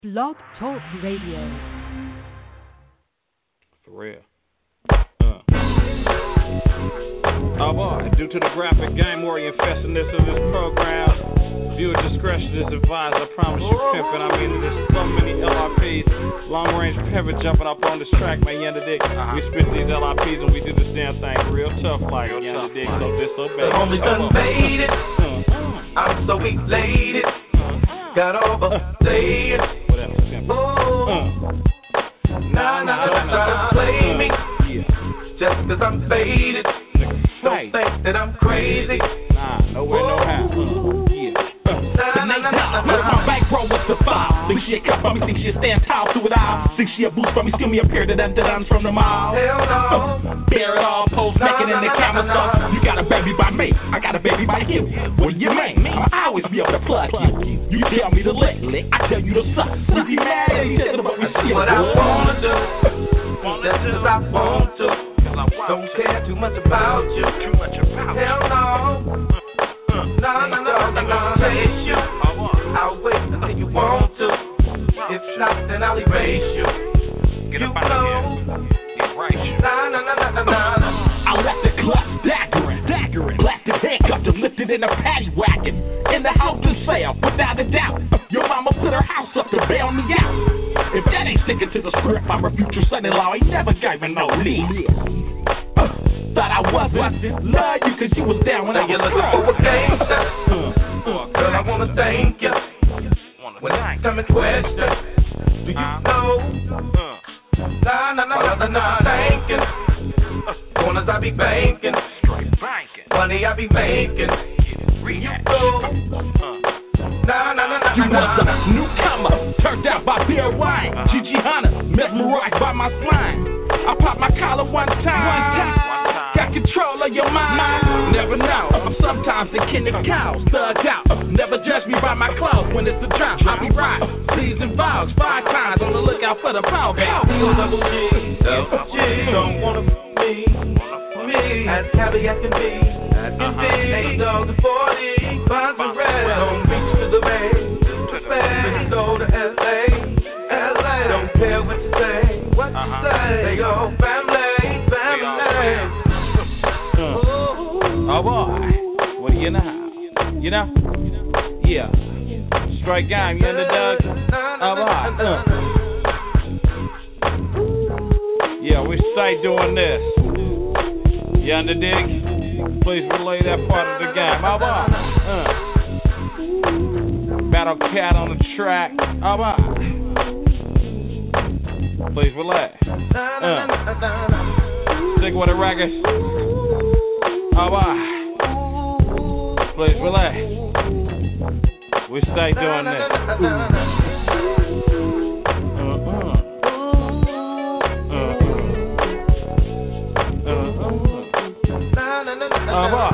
Blog Talk Radio. For real. Oh boy, due to the graphic game warrior infestedness of this program, viewer discretion is advised. I promise you, pimpin'. I mean, there's so many LRPs, long range pivot jumping up on this track, man. You understand? We spit these LRPs and we do this damn thing real tough, like you understand? So disobey. The homie done made it. I'm so elated. Got overstated. Oh, nah, try to play me. Just cause I'm faded. Don't think that I'm crazy. Nowhere, no how. Look, my bankroll was the file. Think she a cut from me, think she a stand tall through it all. Think she a boost from me, steal me a pair of them from the mall. Hell no. Bear it all, post naked in the camera stuff. You got a baby by me, I got a baby by you. What do you mean? I'll always be able to plug you. You tell me to lick, I tell you to suck. You be mad at each other, but we still what I wanna do, that's just I want to. Don't care too much about you. Hell no. No, chase you. I'll wait until you want to. If not, then I'll erase you. Get up out of here. Get right. I left the club daggering, blasted handcuffed and lifted in a paddy wagon. In the house to sale, without a doubt. Your mama put her house up to bail me out. If that ain't sticking to the script, I'm a future son-in-law. Ain't never gave me no lead. Thought I wasn't. Love you cause you was down when I was looking for a gangster. Girl, I wanna thank you. When it's coming question, do you know? Nah, thanking. Corners I be banking. Money I be making. You know? You was a newcomer, turned out by beer wine. Gigi Hunter, mesmerized by my slime. I popped my collar one time. Got control of your mind. Never know. Sometimes the kin of cows, thugged out. Never judge me by my clothes when it's a drought. I be right. Season vows 5 times on the lookout for the power. Double G, don't wanna be me. As cabby I can be. Ain't dog the 40, bonds are red. Don't reach to the bay. Go to LA. Don't care what you say. They go family. Oh boy, what do you know? You know? Yeah. Strike game, you underdog? Oh boy. Yeah, we stay doing this. You underdig? Please relay that part of the game. Oh boy. Battle Cat on the track. Oh boy. Please relay. Stick with the records. Oh boy. Please relax. We stay doing this. Oh boy.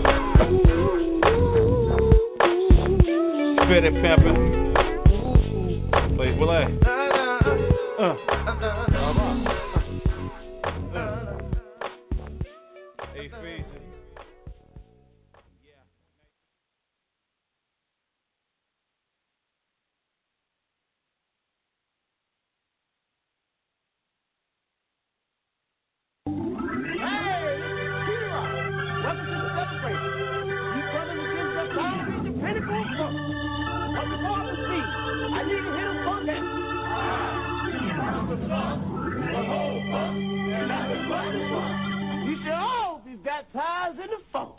Spit it, pimpin'. Please relax. Oh boy. Ephesians. You should all be baptized in the funk.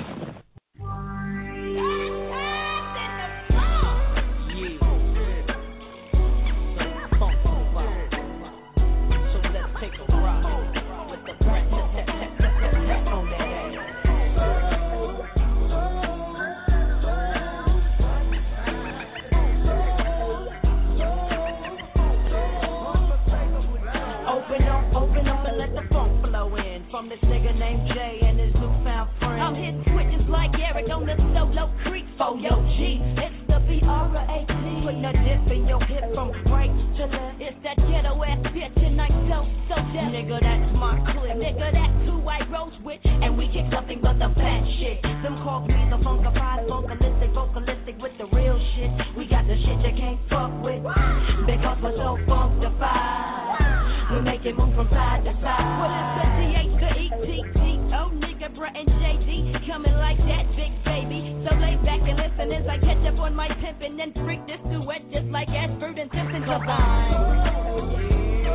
From this nigga named Jay and his newfound friend. I'm hitting switches like Eric on the solo creek for your G. It's the B-R-A-T. Putting a dip in your hip from right to left. It's that ghetto ass bitch and I so deaf. Nigga, that's my clip. Nigga, that's who I rose with. And we kick nothing but the fat shit. Them calls me the funkified, vocalistic with the real shit. We got the shit you can't fuck with. for sure funkified. We make it move from side to side. What is the THKETT? Oh, nigga, Brett and JD coming like that, big baby. So lay back and listen as I catch up on my pimpin' and freak this duet just like Ashford and Simpson combined.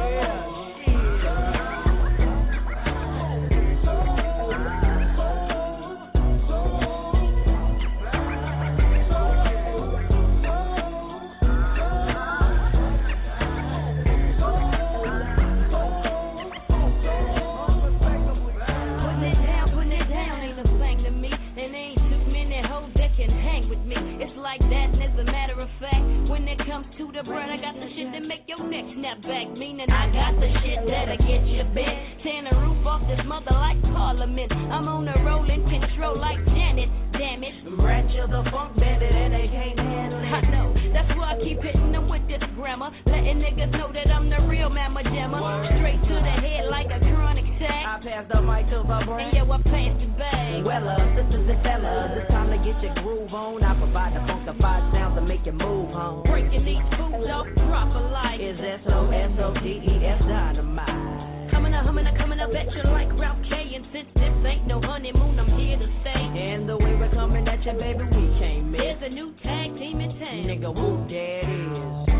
Like that, and as a matter of fact, when it comes to the bread, I got the shit that make your neck snap back. Meaning I got the shit that'll get you bent. Tearing the roof off this mother like Parliament. I'm on a rolling control like Janet. Damn it, Ratchet the funk bandit and they can't handle it. I know, that's why I keep hitting them with this grammar, letting niggas know that I'm the real mamma jammer. Straight to the head like a chronic tag. I pass the mic to my brain, and yo, I pass the bag. Well, sisters and fellas, it's time to get your groove on. I provide the funkified sounds to make you move home. Breaking these foods off proper like is SOSODES dynamite. Coming up at you like Ralph K. And since this ain't no honeymoon, I'm here to stay. And the way we're coming at you, baby, we can't miss. There's a new tag team in town. Nigga, who that is?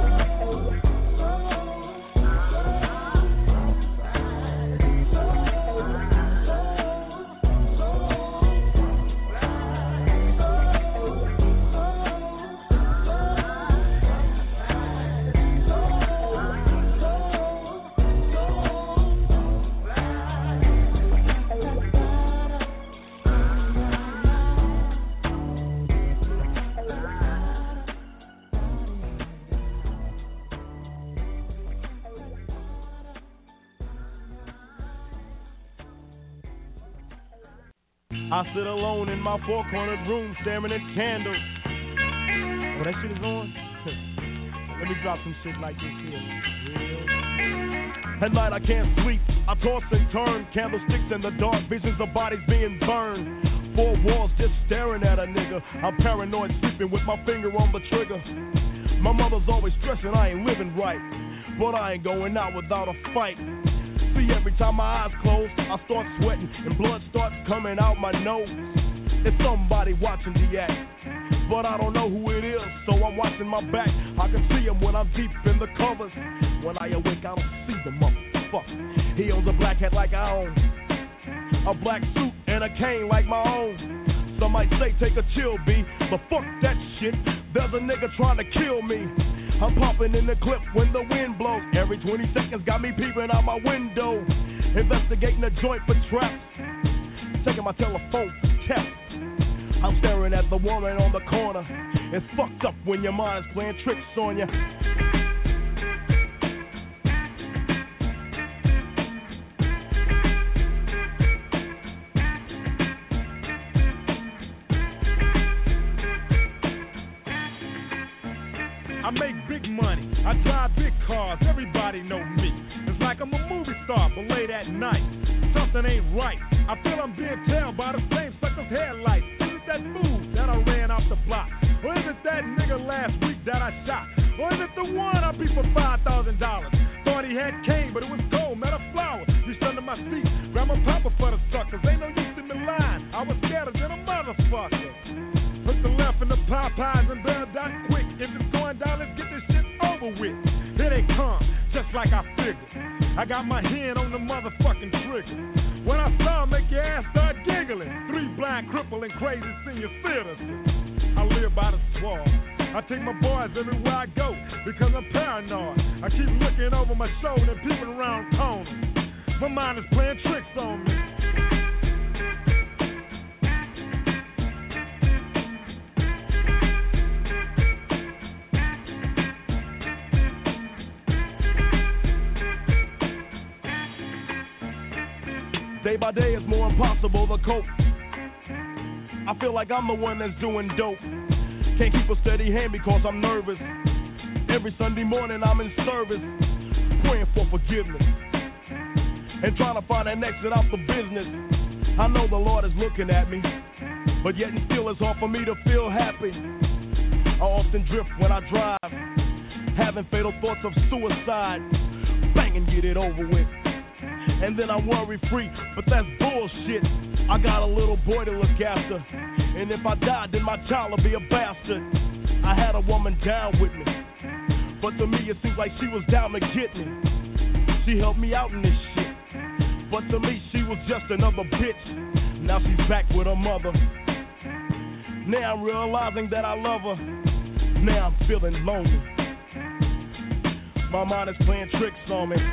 I sit alone in my four-cornered room staring at candles. Oh, that shit is on? Let me drop some shit like this here. At night I can't sleep, I toss and turn. Candlesticks in the dark, visions of bodies being burned. Four walls just staring at a nigga. I'm paranoid, sleeping with my finger on the trigger. My mother's always stressing I ain't living right, but I ain't going out without a fight. See, every time my eyes close, I start sweating and blood starts coming out my nose. It's somebody watching the act, but I don't know who it is, so I'm watching my back. I can see him when I'm deep in the covers. When I awake, I don't see the motherfucker. He owns a black hat like I own, a black suit and a cane like my own. Some might say take a chill, B, but fuck that shit. There's a nigga trying to kill me. I'm popping in the clip when the wind blows. Every 20 seconds got me peeping out my window. Investigating the joint for traps. Taking my telephone for text. I'm staring at the woman on the corner. It's fucked up when your mind's playing tricks on you. I make big money, I drive big cars, everybody know me. It's like I'm a movie star, but late at night, something ain't right. I feel I'm being tailed by the same sucker's headlights. Is it that move that I ran off the block? Or is it that nigga last week that I shot? Or is it the one I beat for $5,000? Thought he had cane, but it was gold, not a flower. Reached under my seat, grabbed my papa for the suckers. Ain't no use in the line, I was scared than a motherfucker. Took the left in the Popeyes and bailed out quick. If it's going down, let's get this shit over with. Here they come, just like I figured. I got my hand on the motherfucking trigger. When I saw 'em, make your ass start giggling. 3 blind, crippled, and crazy senior citizens. I live by the swamp. I take my boys everywhere I go because I'm paranoid. I keep looking over my shoulder and peeping around corners. My mind is playing tricks on me. Day by day it's more impossible to cope. I feel like I'm the one that's doing dope. Can't keep a steady hand because I'm nervous. Every Sunday morning I'm in service, praying for forgiveness and trying to find an exit out the business. I know the Lord is looking at me, but yet and still it's hard for me to feel happy. I often drift when I drive, having fatal thoughts of suicide. Bang and get it over with. And then I'm worry free, but that's bullshit. I got a little boy to look after, and if I die, then my child will be a bastard. I had a woman down with me, but to me it seems like she was down to get me. She helped me out in this shit, but to me she was just another bitch. Now she's back with her mother. Now I'm realizing that I love her. Now I'm feeling lonely. My mind is playing tricks on me.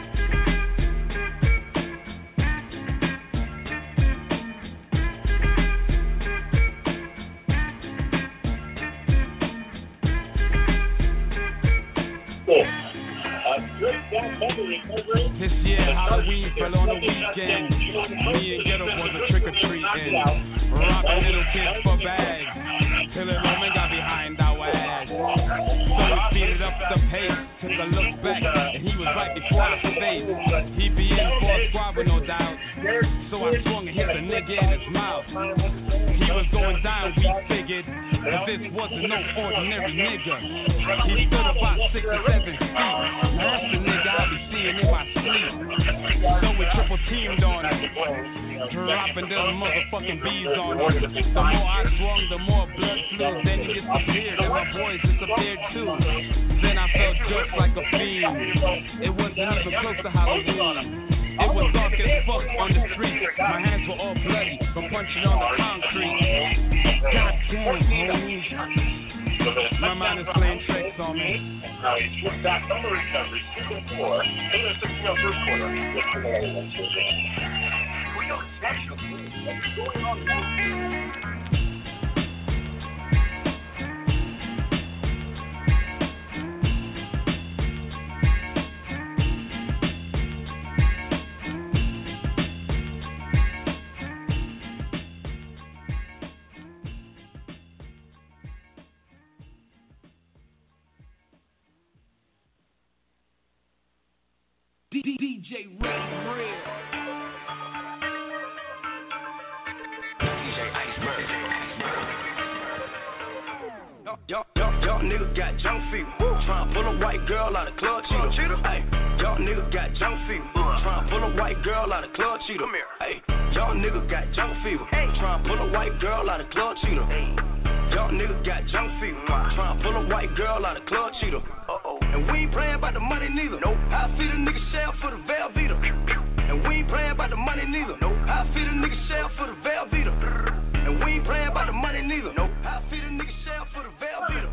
This year Halloween fell on a weekend. Me and Ghetto was a trick-or-treating. Robbing little kids for bags. Till a woman got behind our ass. So we speeded up the pace. Took a look back, and he was right before our face. He be in for a squabble, no doubt. So I swung and hit the nigga in his mouth. He was going down, we figured. But this wasn't no ordinary nigga. He stood about 6 or 7 feet. Now that's the nigga I be seeing in my sleep. So we triple teamed on him, dropping them motherfucking bees on him. The more I swung, the more blood flew. Then he disappeared, and my boys disappeared too. Then I felt just like a fiend. It wasn't even close to Halloween. It was dark as fuck on the street. My hands were all bloody from punching on the concrete. God damn, homie. My mind is playing tricks on me. Now he's put back on the recovery, 2-4, in the 6-first quarter. We don't special. What's going on now? DJ Red Real. DJ Iceberg. Y'all niggas got junk fever. Tryna pull a white girl out of club cheater. Hey, y'all niggas got junk fever. Tryna pull a white girl out of club cheater. Hey, y'all niggas got junk fever. Tryna pull a white girl out of club cheater. Y'all niggas got junk fever. Tryna pull a white girl out of club cheater. And we ain't playing about the money neither. Nope. I feed a nigga shell for the Velveeta. And we ain't playing about the money neither. Nope. I feed a nigga shell for the Velveeta. And we ain't playing about the money neither. Nope. I feed a nigga shell for the Velveeta.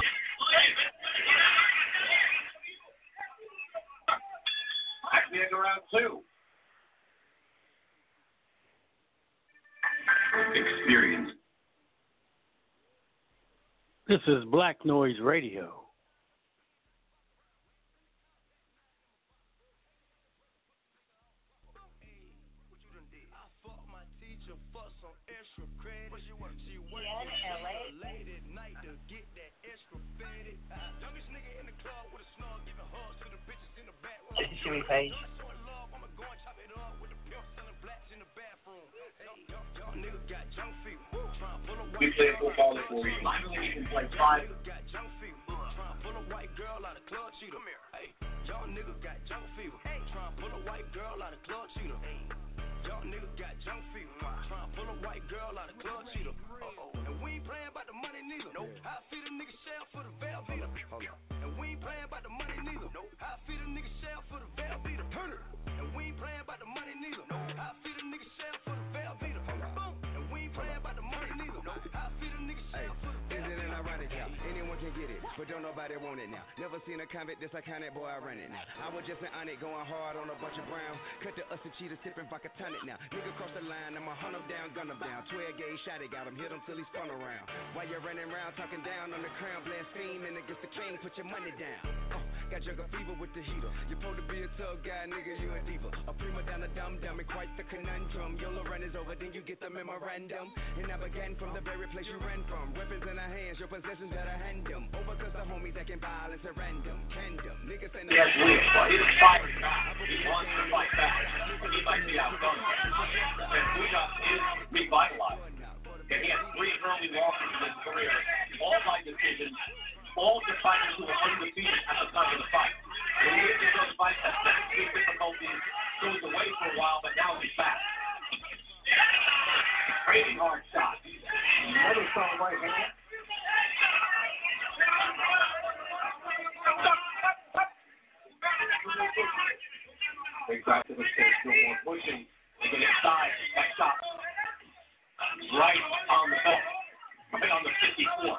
Nigga round 2. Experience. This is Black Noise Radio. Jimmy Page. We play football for you. Finally, you can play 5. Pull a white girl out of club cheater. Hey, y'all niggas got junk fever. Tryna pull a white girl out of club cheater. Y'all niggas got junk fever. Tryna pull a white girl out of club cheater. And we ain't playing about the money neither. Nope. I feed a nigga shell for the Velveeta. And we ain't playing about the money neither. Nope. I feed a nigga shell for the Velveeta. And we ain't playing about the money neither. Nope. I feed a nigga shell for the Velveeta. Boom. And we ain't playing about the money neither. Nope. I feed a nigga shell for the Velveeta. Isn't it ironic how anyone can get it, but don't nobody want it now? Never seen a convict this iconic, boy, I run it now. I was just on it, going hard on a bunch of brown. Cut the us and cheetah, sipping vodka tonic now. Nigga cross the line, I'ma hunt him down, gun him down. 12 gauge shot it, got him, hit him till he spun around. While you're running around, talking down on the crown, blaspheming against the king, put your money down. Got jungle fever with the heater. You're supposed to be a tough guy, nigga, you a diva. A prima donna, dumb, and quite the conundrum. Your run is over, then you get the memorandum. And I began from the very place you ran from. Weapons in our hands, your possessions better hand them. Over cause the homies that can violence at random. Tandem, niggas say no. He has wheels, but he's fighting back. He wants to fight back. He might be outdone. And Buddha is revitalized. And he has 3 early losses in his career, all by decision, 4 all the fighters who were undefeated at the start of the fight. When he hit those fights, had technical difficulties. He was away for a while, but now he's back. Crazy hard shot. Another strong right hand. Brings back to the cage. No more pushing. To the side. That shot. Right on the ball. Right on the 54.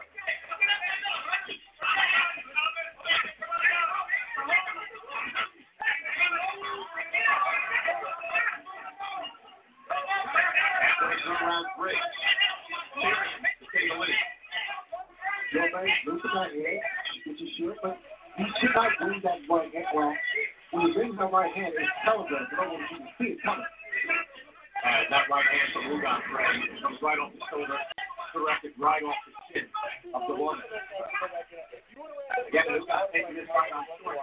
Round 3. Serious to say the least. Your man, loosen that head, which you should, but you should not bring that right hand. Well, when you bring that right hand, it's telegraphed. You don't want you to see it coming. That right hand from Rugan Frey comes right off the shoulder, directed right off the chin of the woman. Again, Rugan taking this right on short.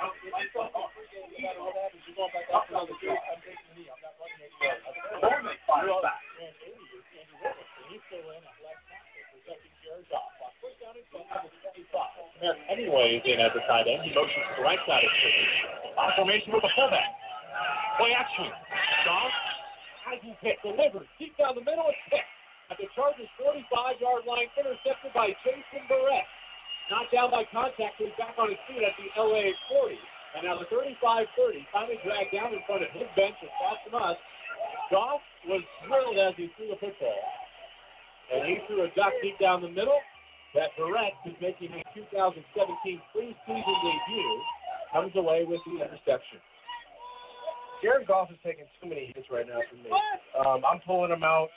Up another shot. Foreman fires back. Anyway, in at the tight end, he motions to the right side of the field. Formation with a fullback. Play action. Goff has his hit, delivers deep down the middle, it's hit at the Chargers' 45-yard line, intercepted by Jason Barrett. Knocked down by contact, he's back on his feet at the LA 40. And now the 35-30, finally dragged down in front of his bench across from us. Goff was thrilled as he threw the football. And he threw a duck deep down the middle. That Barrett, who's making a 2017 preseason debut, comes away with the interception. Jared Goff is taking too many hits right now for me. I'm pulling him out.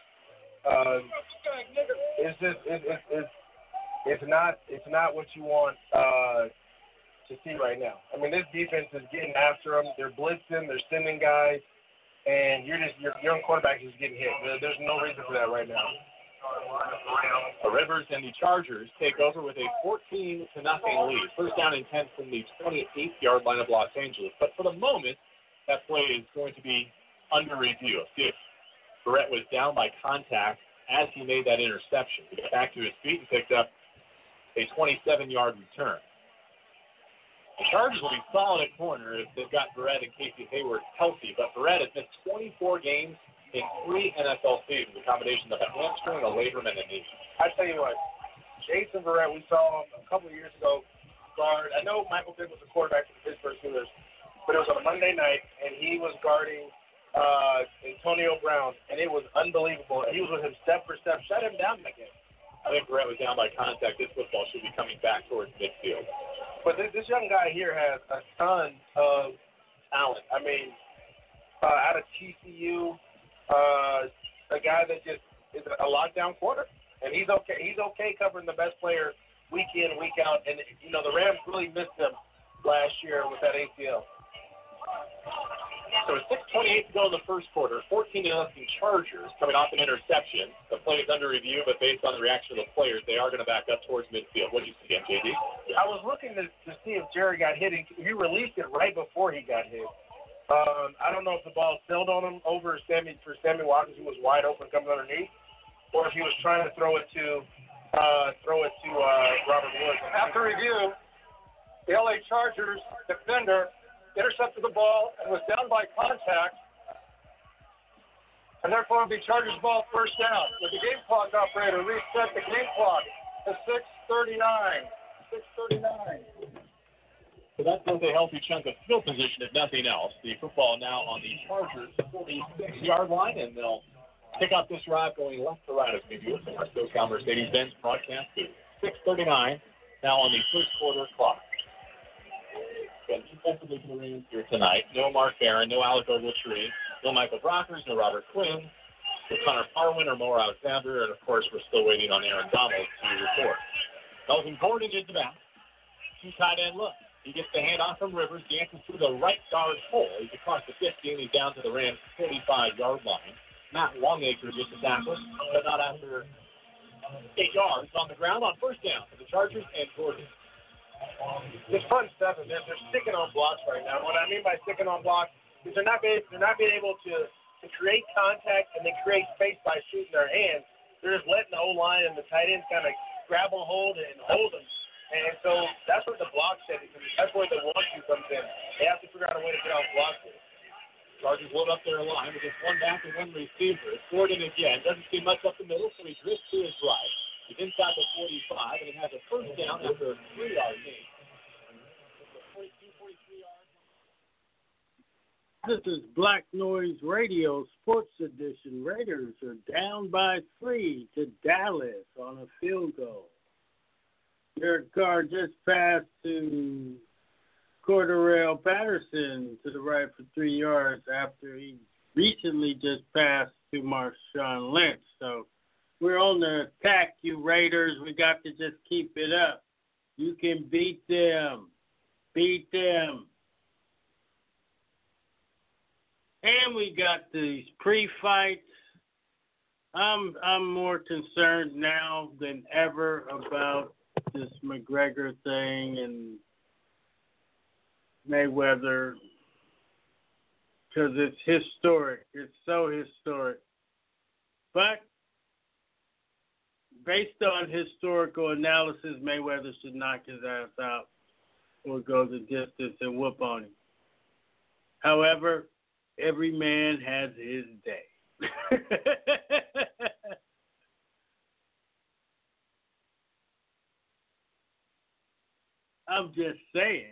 It's not what you want to see right now. I mean, this defense is getting after them. They're blitzing. They're sending guys, and your young quarterback is getting hit. There's no reason for that right now. The Rivers and the Chargers take over with a 14-0 lead. First down and 10 from the 28-yard line of Los Angeles. But for the moment, that play is going to be under review. See if Barrett was down by contact as he made that interception. He got back to his feet and picked up a 27-yard return. The Chargers will be solid at corner if they've got Barrett and Casey Hayward healthy. But Barrett has missed 24 games in 3 NFL seasons, a combination of a hamstring, a labrum, and a knee. I tell you what, Jason Barrett, we saw him a couple of years ago guard. I know Michael Vick was the quarterback for the Pittsburgh Steelers, but it was on a Monday night, and he was guarding Antonio Brown, and it was unbelievable. He was with him step for step, shut him down in that game. I think Barrett was down by contact. This football should be coming back towards midfield. But this young guy here has a ton of talent. I mean, out of TCU, a guy that just is a lockdown quarter, and he's okay. He's okay covering the best player week in, week out. And you know the Rams really missed him last year with that ACL. So it's 6:28 to go in the first quarter. 14-0 Chargers coming off an interception. The play is under review, but based on the reaction of the players, they are going to back up towards midfield. What did you see, JD? I was looking to see if Jerry got hit. He released it right before he got hit. I don't know if the ball sailed on him over Sammy Watkins, who was wide open coming underneath, or if he was trying to throw it to Robert Woods. After review, the LA Chargers defender intercepted the ball and was down by contact, and therefore it will be Chargers ball first down. With the game clock operator reset the game clock to 6:39. 6:39. So that does a healthy chunk of field position, if nothing else. The football now on the Chargers' 46-yard line, and they'll pick up this drive going left to right as we do it from our SoCal Mercedes-Benz broadcast booth. 6:39 now on the first quarter clock. Again, defensively for the Rams here tonight. No Mark Barron, no Alec Ogletree, no Michael Brockers, no Robert Quinn, no Connor Parwin or Mo Alexander, and of course we're still waiting on Aaron Donald to report. Melvin Gordon is the back. Two tight end look. He gets the handoff from Rivers, dances through the right guard hole. He's across the 50, and he's down to the Rams' 45-yard line. Matt Longacre gets the tackle, but not after 8 yards on the ground on first down for the Chargers and Gordon. This front seven, they're sticking on blocks right now. What I mean by sticking on blocks is they're not being able to create contact and they create space by shooting their hands. They're just letting the O-line and the tight ends kind of grab a hold and hold them. And so that's where the block setting comes in. That's where the 1-2 comes in. They have to figure out a way to get off blocks here. Chargers load up their line with just one back and one receiver. Gordon again doesn't see much up the middle, so he drifts to his right. He's inside the 45, and he has a first down after a 3-yard gain. 43 yards. This is Black Noise Radio Sports Edition. Raiders are down by 3 to Dallas on a field goal. Derek Carr just passed to Cordarrelle Patterson to the right for 3 yards after he recently just passed to Marshawn Lynch. So we're on the attack, you Raiders. We got to just keep it up. You can beat them. Beat them. And we got these pre-fights. I'm more concerned now than ever about this McGregor thing and Mayweather because it's historic. It's so historic. But based on historical analysis, Mayweather should knock his ass out or go the distance and whoop on him. However, every man has his day. I'm just saying.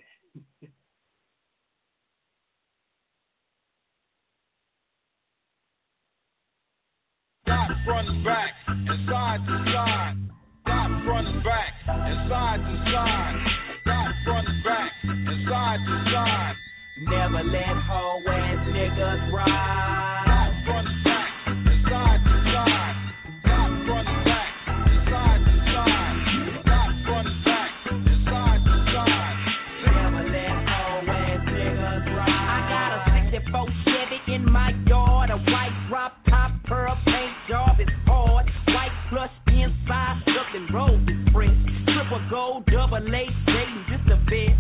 Stop running back and side to side. Stop running back and side to side. Stop running back and side to side. Never let hoe ass niggas ride. Stop running back and side to side. Stop running back and side to side. Stop running back and side to side. Never let hoe ass niggas ride. I got a 64 Chevy in my yard, a white drop top, pearl paint job is hard. White plush inside, nothing roses print. Triple gold, double A, Dayton, just a bit.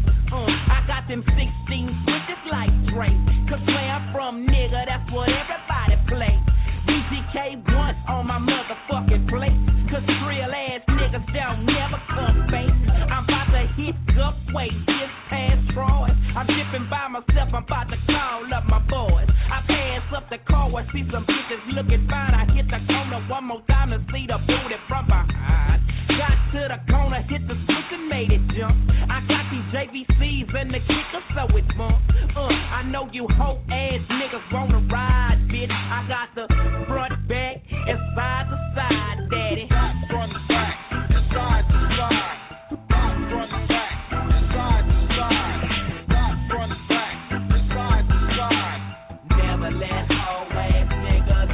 I got them 16 switches like Drake. Cause where I'm from, nigga, that's what everybody play. BGK once on my motherfucking plate. Cause real ass niggas don't never come fake. I'm about to hit Gupway, just past Troy. I'm dipping by myself, I'm about to call up my boys. I pass up the car, I see some bitches looking fine. I hit the corner one more time to see the booty from behind. Got to the corner, hit the switch and made it jump. I got these JVCs and the kicker, so it bump. I know you hoe ass niggas wanna ride, bitch. I got the front, back, and side to side, daddy. Front, back, and side to side. Front, back, and side to side. Front, back, and side to side. Never let hoe ass niggas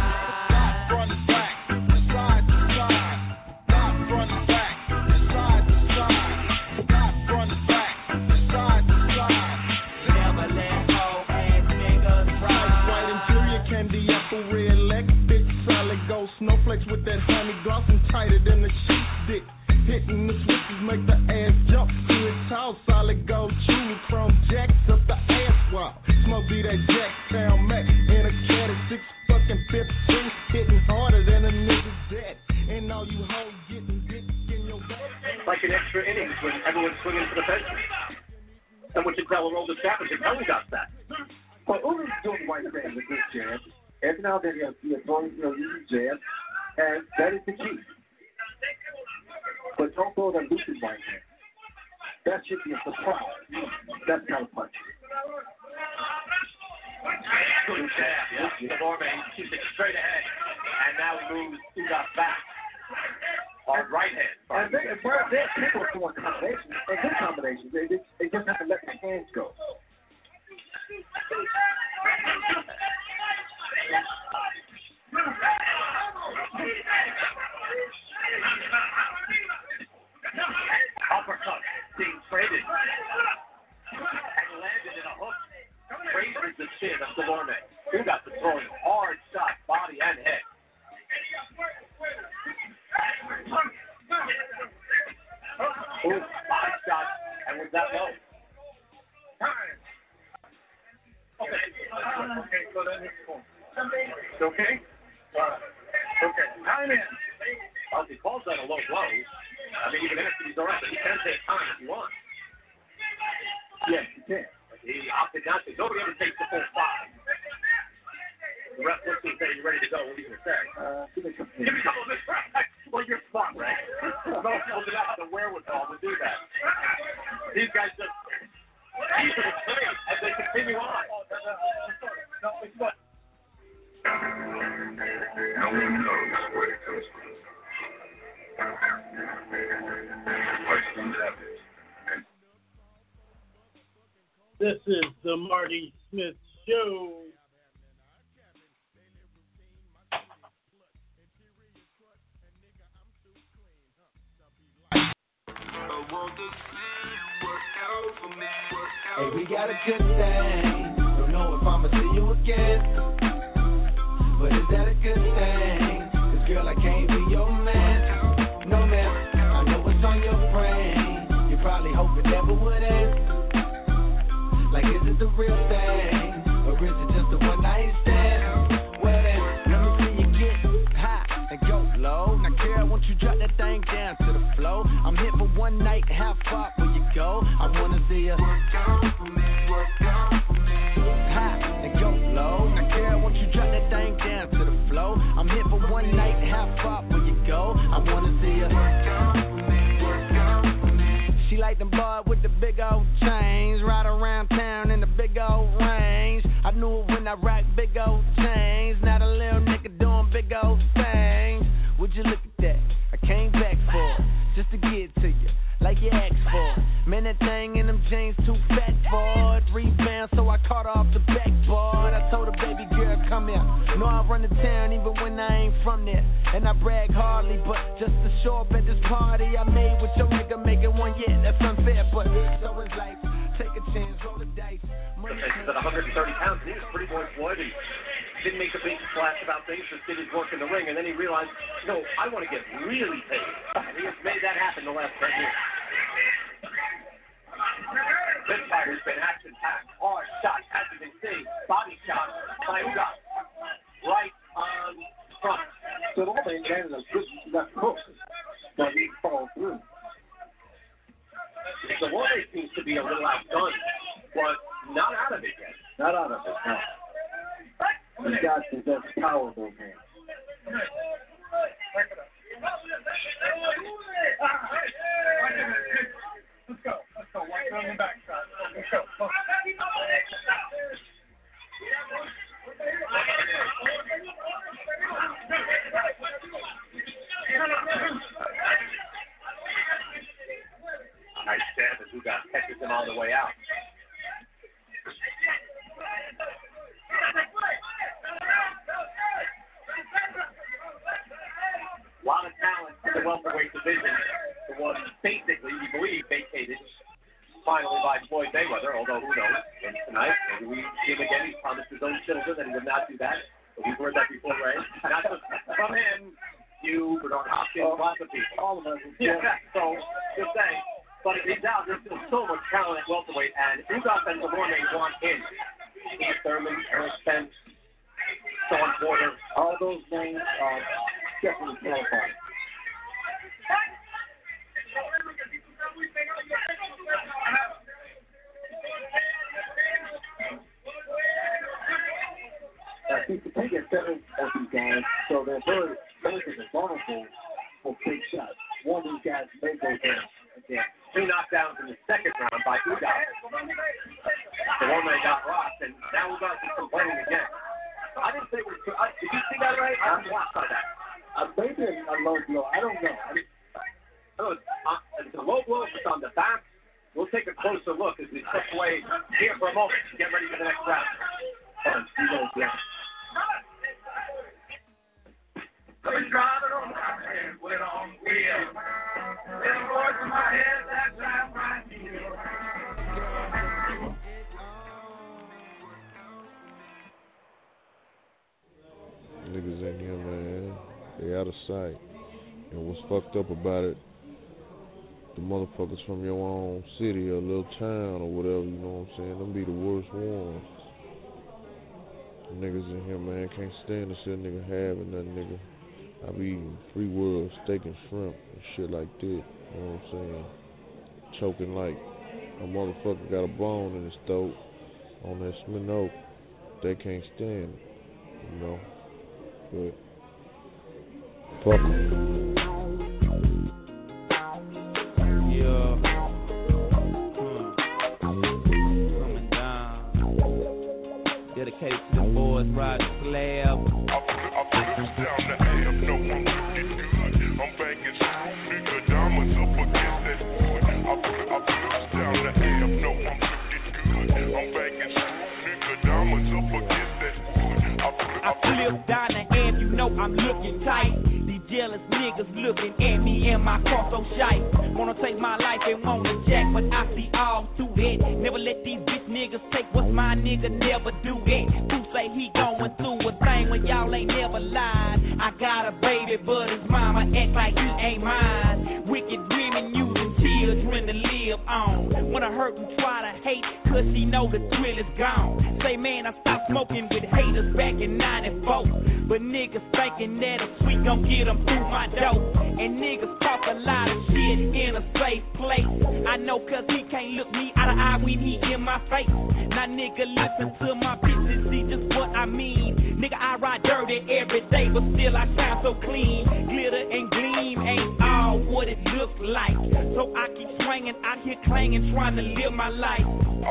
ride. Front, back, and side to side. Front, back, and side to side. Front, back, and side to side. Never let hoe ass niggas ride. White interior, candy apple, red leg, big solid gold snowflakes with that honey gloss and tighter than the sheep's dick. Hitting the switches make the ass jump to it tall, solid gold chewy chrome jacks up the ass wall. Smoke be that Jacktown Mac in a cat at 6 fucking 15, hitting harder than a nigga's dead. And all you hoes getting dick in your back. Like an extra innings when everyone's swinging for the fences. And what you tell a roll the championship, no one got that. Well, Uber's doing the right thing with this jam. Every now and then you're throwing easy jam, and that is the key. But don't throw that lucid right there. That should be a surprise. That's kind of punch. Good jab, yeah. Devorme keeps it straight ahead. And now he moves Ugas back. On right hand. And they're people throwing combinations, and good combinations. They just have to let their hands go. Uppercut being traded. And landed in a hook. Raises the chin of Devorme. Ugas is throwing hard shot, body and head. Ooh, 5 shots, and was that low? Okay, so then it's cool. Okay? Okay, time in. Well, he calls that a low blow. I mean, even after he's all right, but he can take time if he wants. Yes, he can. He opted not to. Nobody ever takes the full 5. The ref looks and says, "You ready to go? What are you going to say?" Give me a couple of this. Well, you're smart, right? Most people do not have the wherewithal to do that. These guys just keep it straight as they continue on. No, it's what? No one knows where it comes from. Questions have it. This is the Marty Smith Show. Hey, we got a good thing. Don't know if I'ma see you again, but is that a good thing? 'Cause girl, I can't be your man. No man, I know what's on your brain. You probably hope it never would end. Like, is it the real thing, or is it just a one night stand? Well then, let me see you get high and go low. Now girl, won't you drop that thing down to the floor? I'm here for one night, how far will you go? I wanna see you work for me. High and go low. Now girl, won't you drop that thing down to the floor? I'm here for one night, how far will you go? I wanna see you She like them boys with the big old chains, ride around town in the big old range. I knew it when I rock big old chains. Now the little nigga doing big old things. Would you look at that? I came back for it, just to get to you, like you asked for. Man, that thing in them jeans too fat for it. Rebound, so I caught her off the backboard. I told her, baby girl, come here. Know I run the town even when I ain't from there. And I brag hardly, but just to show up at this party I made with your nigga making one, yeah, that's unfair. But so it's like, take a chance, roll the dice. He's at 130 pounds, and he was pretty boy Floyd. He didn't make a big splash about things, just did his work in the ring, and then he realized, no, I want to get really paid. And he has made that happen the last 10 years. This fight has been action-packed, hard shots, as you can see, body shot by Ugas, right on front. So the only thing is a good left hook that he fall through. The Warriors seems to be a little outdone, but not out of it yet. Not out of it, no. He got the best power, those hands. Let's go. Watch on the backside. Let's go. Nice stab as Ugas catches him on the way out. A lot of talent in the welterweight division. The one basically, we believe, vacated finally by Floyd Mayweather, although who knows. And tonight, maybe we see him again. He promised his own children that he would not do that. But we've heard that before, Ray. Not just from him, you, Bernard Hopkins, lots of people. All of us. Yeah, so just saying. But if he's out, there's still so much talent at welterweight, and Ugas and Lamorne want in. Steve Thurman, Eric Spence, Sean Porter. All those names are definitely qualified. I think the thing is better of these guys, so they're very vulnerable for big shots. One of these guys may go down again. 2 knockdowns in the second round by Ugas. The one that got rocked, and now Ugas is complaining again. I didn't say it was. Did you see that, right? I was lost by that. Maybe a low blow. I don't know. It's a low blow. It's on the back. We'll take a closer look as we step away here for a moment to get ready for the next round. I've been driving on my head with on wheel. There's a voice in my head that drives my heel. Niggas in here, man. They out of sight. And what's fucked up about it, the motherfuckers from your own city or little town or whatever, you know what I'm saying? Them be the worst ones. The niggas in here, man, can't stand to see a nigga having that nigga I be eating free world steak and shrimp and shit like that. You know what I'm saying? Choking like a motherfucker got a bone in his throat on that Sminoak. They can't stand it, you know. But fuck it. Yeah. Coming down. Dedicated to the boys, riding slab. I flip down the amp, you know I'm looking tight. These jealous niggas looking at me and my car so shy. Wanna take my life and wanna jack, but I see all through that. Never let these bitch niggas take what's my nigga, never do that. Who say he going through a thing when y'all ain't never lied? I got a baby, but his mama act like he ain't mine. Wicked women using children to live on. Wanna hurt and try to hate, cause she know the thrill is gone. Say man, I stopped smoking with haters back in 94. But niggas thinking that a sweet gon' get them through my door. And niggas talk a lot of shit in a safe place. I know cause he can't look me out of eye when he in my face. Now nigga listen to my bitches, see just what I mean. Nigga I ride dirty every day, but still I sound so clean. Glitter and gleam ain't all what it looks like. So I keep swinging out here clanging, trying to live my life.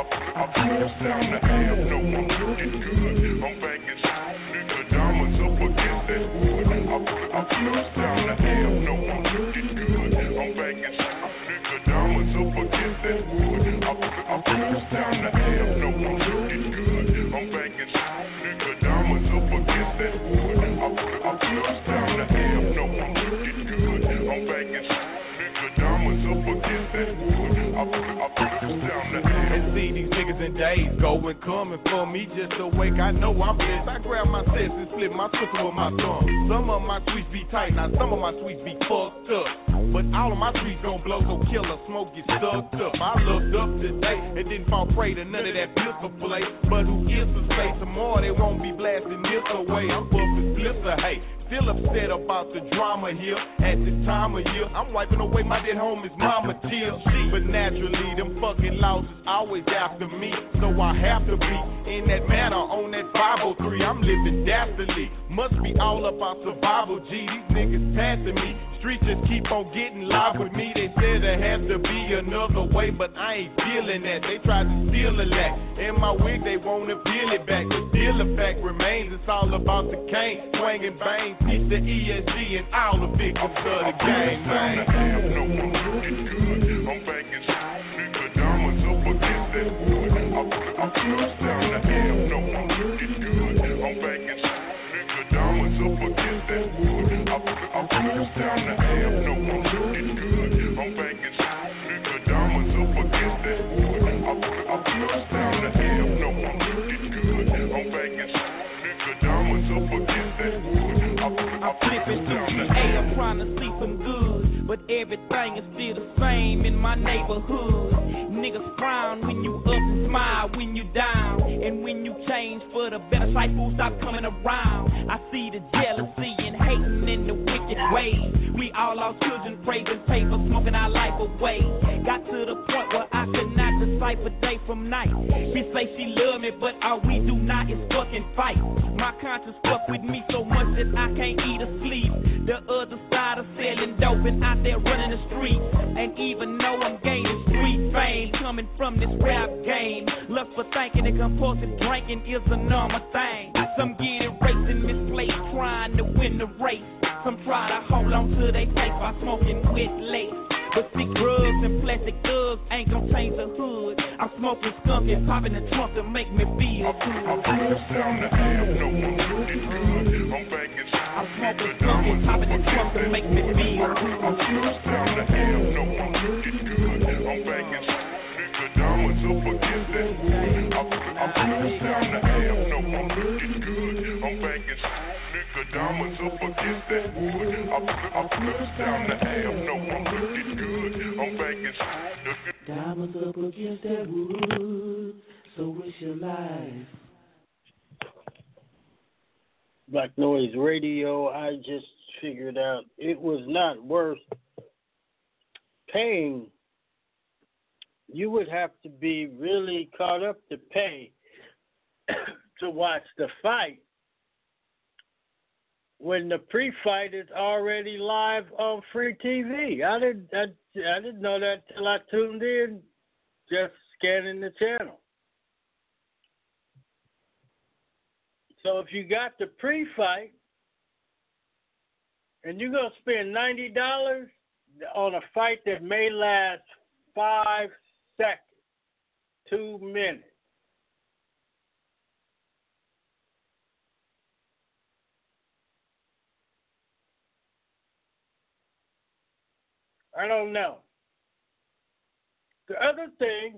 I feel down the AM, no I'm looking good. I'm back inside, nigga, diamonds up against that wood. I feel down the AM, no I'm looking good. I'm back inside, nigga, diamonds up against that wood. I feel down the AM, no I'm looking good. I'm back inside, nigga, diamonds up against that wood. I feel down the AM, no I'm looking good. I'm back inside, nigga, diamonds up against that wood. I feel down the AM. And see these niggas in days going coming for me just awake. I know I'm blessed. I grab my sets and slip my sister with my thumb. Some of my tweets be tight, now some of my tweets be fucked up. But all of my tweets gon' blow, so killer smoke get stuck up. I looked up today and didn't fall prey to none of that pistol play. But who is to say tomorrow they won't be blasting this away? I'm puffin' slips of hate. Still upset about the drama here at this time of year. I'm wiping away my dead homie's mama tears. But naturally, them fucking losses always after me. So I have to be in that manner on that 503. I'm living dastardly. Must be all about survival, G. These niggas passing me. Streets just keep on getting live with me. They said there has to be another way, but I ain't feeling that. They tried to steal a lack. In my wig, they wanna peel it back. But still the fact remains, it's all about the cane. Swing and bang, teach the ESG and all the victims of the game, man. I'm back inside, nigga, diamonds up against that wood. I feel down the AM, no I'm looking good. I'm back inside, nigga, diamonds up against that wood. I feel down the AM, no I'm looking good. I'm back inside, nigga, diamonds up against that wood. I feel down the AM, no I'm looking good. I'm back inside, nigga, diamonds up against that wood. I'm flipping through the AM trying to see some good, but everything is still the same in my neighborhood. Niggas frown when you up and smile when you down. And when you change for the better, sight fools stop coming around. I see the jealousy and hating in the wicked ways. We all lost children, praising paper, smoking our life away. Got to the point where I could not decipher day from night. She say she love me, but all we do not is fucking fight. My conscience fuck with me so much that I can't eat or sleep. The other side of selling dope and out there running the streets. And even though I'm gaining street fame, coming from this rap game, lust for thinking and compulsive drinking is a normal thing. Some get erased and misplaced trying to win the race. Some try to hold on to their faith by smoking with lace. But sick drugs and plastic thugs ain't gon' change the hood. I'm smoking skunk and popping the trunk to make me feel good. I feel down the AM, no I'm looking good. I'm back inside, I'm smoking skunk and popping the trunk to make me feel good. I feel down the AM, no I'm looking good. I'm back inside, nigga, diamonds up against that wood. I feel down the AM, no I'm looking good. I'm back inside, nigga, diamonds up against that wood. I feel down the AM, no I'm looking good. I'm back inside, diamonds up against that wood. So it's your life. Black Noise Radio. I just figured out it was not worth paying. You would have to be really caught up to pay to watch the fight when the pre-fight is already live on free TV. I didn't know that till I tuned in, just scanning the channel. So if you got the pre-fight and you're going to spend $90 on a fight that may last 5 seconds, 2 minutes, I don't know. The other thing,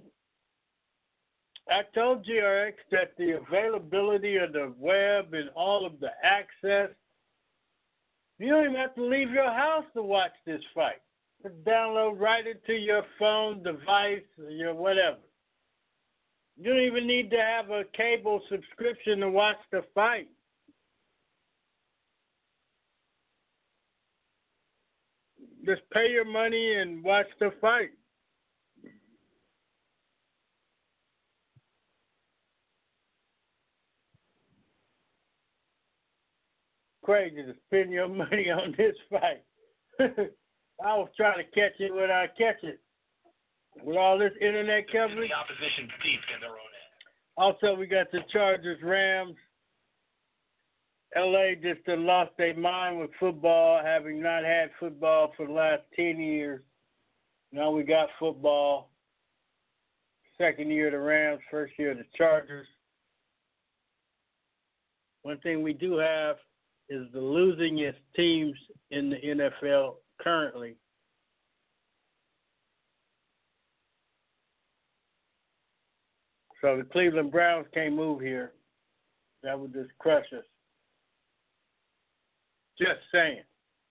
I told GRX that the availability of the web and all of the access, you don't even have to leave your house to watch this fight. Just download right into your phone, device, your whatever. You don't even need to have a cable subscription to watch the fight. Just pay your money and watch the fight. Crazy to spend your money on this fight. I was trying to catch it when I catch it. With all this internet coverage. The opposition deep in their own end. Also, we got the Chargers, Rams. LA just lost their mind with football, having not had football for the last 10 years. Now we got football. Second year of the Rams, first year of the Chargers. One thing we do have is the losingest teams in the NFL currently. So the Cleveland Browns can't move here. That would just crush us. Just saying.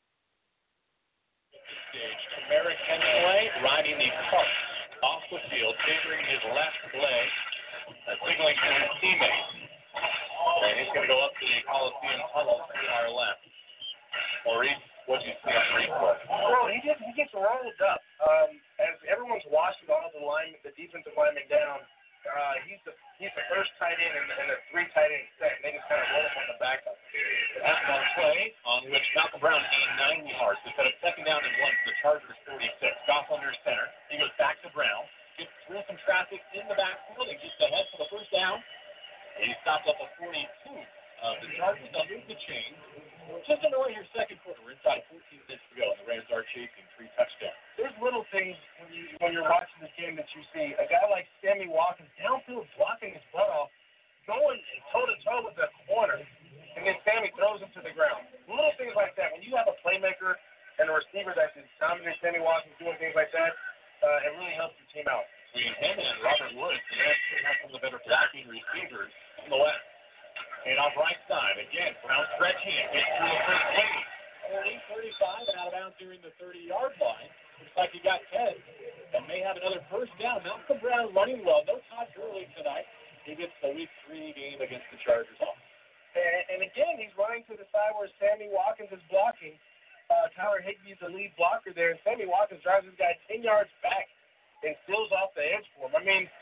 Merrick Hemingway riding the cart off the field, favoring his left leg, signaling to his teammates. And he's going to go up to the Coliseum tunnel to our left. Maurice, what do you see on the replay? Well, he gets rolled up. As everyone's watching all the defensive linemen down, he's the first tight end and the 3 tight end set. And they just kind of roll him on the back of him. That's one play on which Malcolm Brown gained 9 yards. They set up second down and 1 for the Chargers 46. Goff under center. He goes back to Brown. Gets through some traffic in the backfield and gets ahead for the first down. And he stopped up at 42. The Chargers now move the chain. Just underway your second quarter. We're inside 14 minutes to go, and the Rams are chasing 3 touchdowns. There's little things when you're watching this game that you see. A guy like Sammy Watkins downfield blocking his butt off, going toe-to-toe with the corner, and then Sammy throws him to the ground. Little things like that. When you have a playmaker and a receiver that's as dominant as Sammy Watkins doing things like that, it really helps your team out. Between him and Robert Woods, the Rams have some of the better blocking receivers in the West. And off right side, again, Brown stretching it, gets through the first wave. 40, 35, and out of bounds during the 30-yard line. Looks like he got 10 and may have another first down. Malcolm Brown running well. No Todd Gurley tonight. He gets the Week 3 game against the Chargers off. And again, he's running to the side where Sammy Watkins is blocking. Tyler Higbee's the lead blocker there, and Sammy Watkins drives this guy 10 yards back and steals off the edge for him. I mean,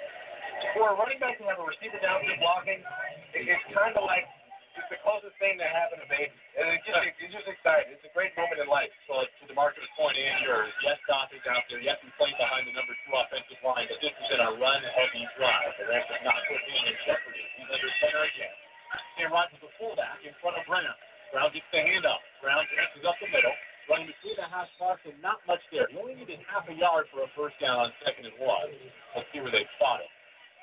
for a running back to have a receiver downfield blocking, it's kind of like it's the closest thing that happened to baby. And it's just exciting. It's a great moment in life. So to DeMarcus' point and yours, yes, Doc is out there. Yes, he's playing behind the number 2 offensive line, but this has been a run-heavy drive. The Rams have not put him in jeopardy. He's under center again. Sam Rogers, the fullback, in front of Brown. Brown gets the handoff. Brown dances up the middle, running between the hash marks and not much there. He only needed half a yard for a first down on 2nd and 1. Let's see where they spot it.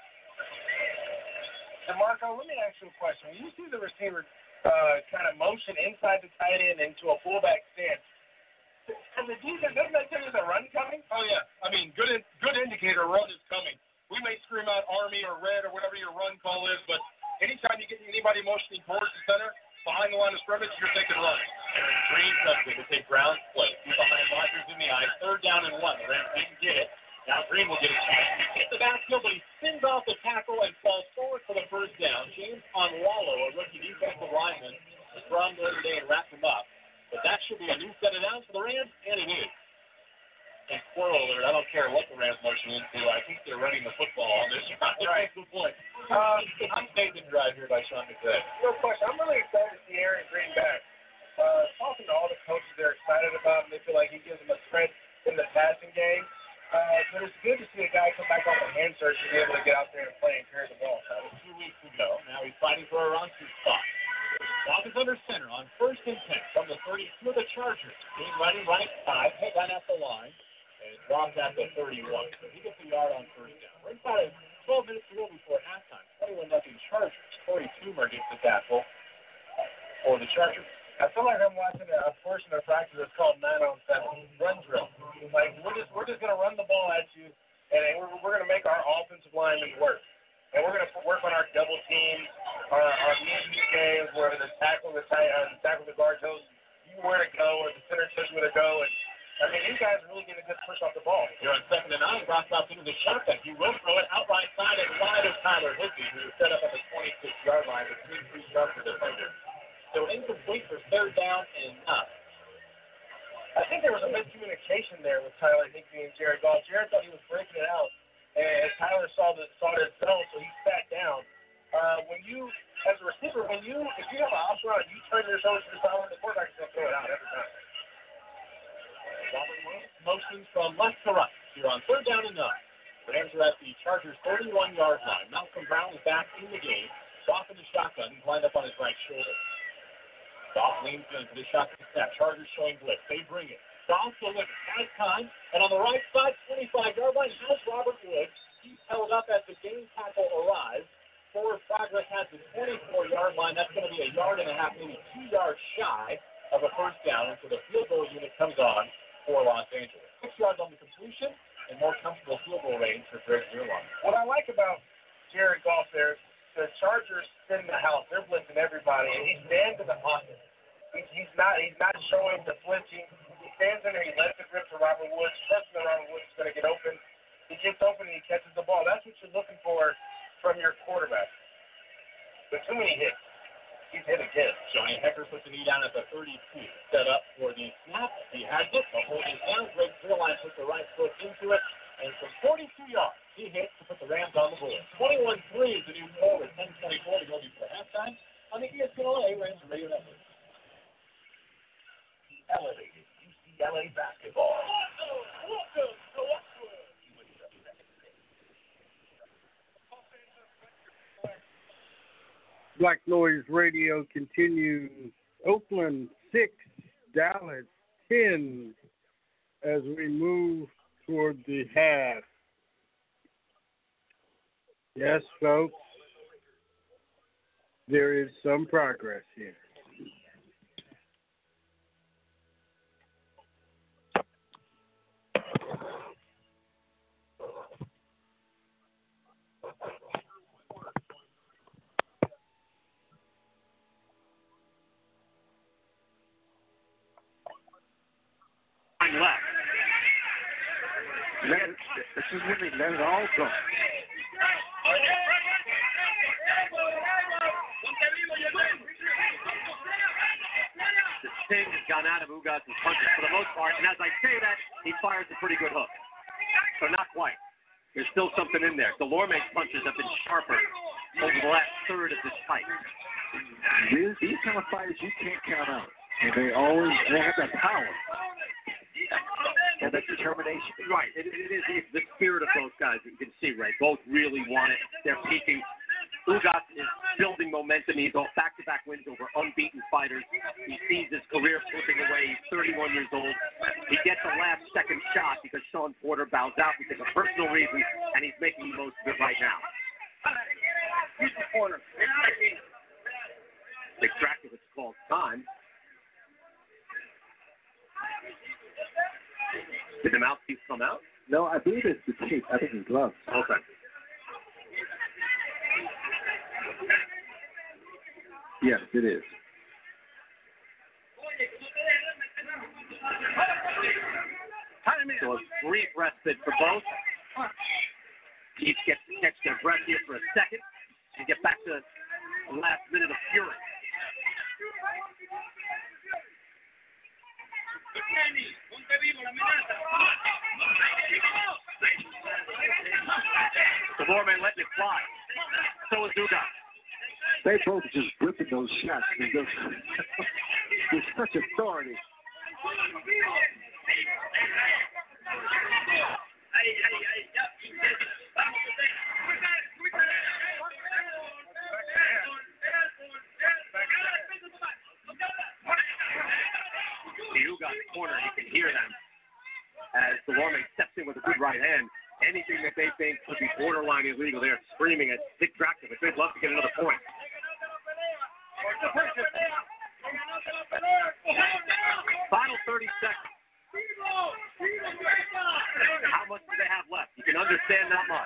And Marco, let me ask you a question. When you see the receiver kind of motion inside the tight end into a fullback stance, as a defense, doesn't that tell you the run coming? Oh, yeah. I mean, good indicator, run is coming. We may scream out Army or Red or whatever your run call is, but anytime you get anybody motioning towards the center, behind the line of scrimmage, you're thinking run. Aaron Green comes in to take Brown's place. He's behind Rodgers in the eye. 3rd down and 1. The Rams didn't get it. Now Green will get a chance to hit the backfield, but he spins off the tackle and falls forward for the first down. James Onwallo, a rookie defensive lineman, has brought him the other day and wrapped him up. But care what the Rams motion into. I think they're running the football on this drive. Right. That's the point. Unstated drive here by Sean McVay. No question. I'm really excited to see Aaron Green back. Talking to all the coaches, they're excited about him. They feel like he gives them a threat in the passing game. But it's good to see a guy come back off a hand surgery and be able to get out there and play and carry the ball. That was 2 weeks ago. Now he's fighting for a roster spot. Goff is under center on 1st and 10 from the 32 of the Chargers. He's running right side, hit right at the line, and drops at the 31. So he gets a yard on 1st down. We're inside of 12 minutes to go before halftime. 21-0 Chargers. Corey Toomer gets the tackle for the Chargers. I feel like I'm watching a portion of practice that's called 9-on-7 run drill. Like we're just gonna run the ball at you, and we're gonna make our offensive linemen work, and we're gonna work on our double teams, our mid games where the tackle the guard tells you where to go, or the center tells you where to go, and I mean these guys are really getting a good push off the ball. You're on 2nd and 9, drops off into the shotgun. He will throw it out right side and wide of Tyler Higbee, who is set up at the 26-yard line between 3 Charger defenders. So incomplete for 3rd down and up. I think there was a miscommunication there with Tyler Higbee and Jared Goff. Jared thought he was breaking it out, and Tyler saw it zone, so he sat down. When you, as a receiver, if you have an option out, you turn your shoulder to the sideline, the quarterback is going to throw it out every time. Robert Williams motions from left to right. You're on 3rd down and 9. Rams are at the Chargers' 31-yard line. Malcolm Brown is back in the game. Goff in the shotgun. He's lined up on his right shoulder. Goff leans into the shotgun snap. Chargers showing blitz. They bring it. Goff delivers. Has time. And on the right side, 25-yard line, has Robert Woods. He's held up as the game tackle arrives. Forward progress has the 24-yard line. That's going to be a yard and a half, maybe 2 yards shy of a 1st down. And so the field goal unit comes on for Los Angeles. 6 yards on the completion and more comfortable field goal range for Greg Zuerlein. What I like about Jared Goff there, the Chargers spin the house. They're blitzing everybody, and he stands in the pocket. He's not showing the flinching. He stands in there. He lets it rip to Robert Woods, trusting that Robert Woods is going to get open. He gets open and he catches the ball. That's what you're looking for from your quarterback. But too many hits. He's hit again. Johnny Hecker puts the knee down at the 32. Set up for the snap. He has it. The hold is down. Greg Zuerlein puts the right foot into it. And from 42 yards, he hits to put the Rams on the board. 21-3 is the new score with 10:24 to go before halftime on the ESPN Rams Radio Network. Elevated UCLA basketball. Black Noise Radio continues. Oakland 6, Dallas 10 as we move toward the half. Yes, folks, there is some progress here. Left. This is when they let it all go. The sting has gone out of Ugas' punches for the most part, and as I say that, he fires a pretty good hook. So not quite. There's still something in there. Delorme's punches have been sharper over the last third of this fight. These kind of fighters you can't count out. And they have that power. And that determination. Right. It is the spirit of those guys that you can see, right? Both really want it. They're peaking. Ugas is building momentum. He's got back-to-back wins over unbeaten fighters. He sees his career slipping away. He's 31 years old. He gets a last-second shot because Sean Porter bows out because of personal reasons, and he's making the most of it right now. Here's the corner. Big Draculus calls time. Did the mouthpiece come out? No, I believe it's the tape. I think it's gloves. Okay. Yes, it is. So a brief respite for both. Each gets to catch their breath here for a second and get back to the last minute of fury. Delorme letting it fly. So is Ugas. They both just ripping those shots. With such authority. The Ugas corner, you can hear them as Delorme steps in with a good right hand. Anything that they think could be borderline illegal, they're screaming at Dick Draxler. They'd love to get another point. Final 30 seconds. How much do they have left? You can understand that much.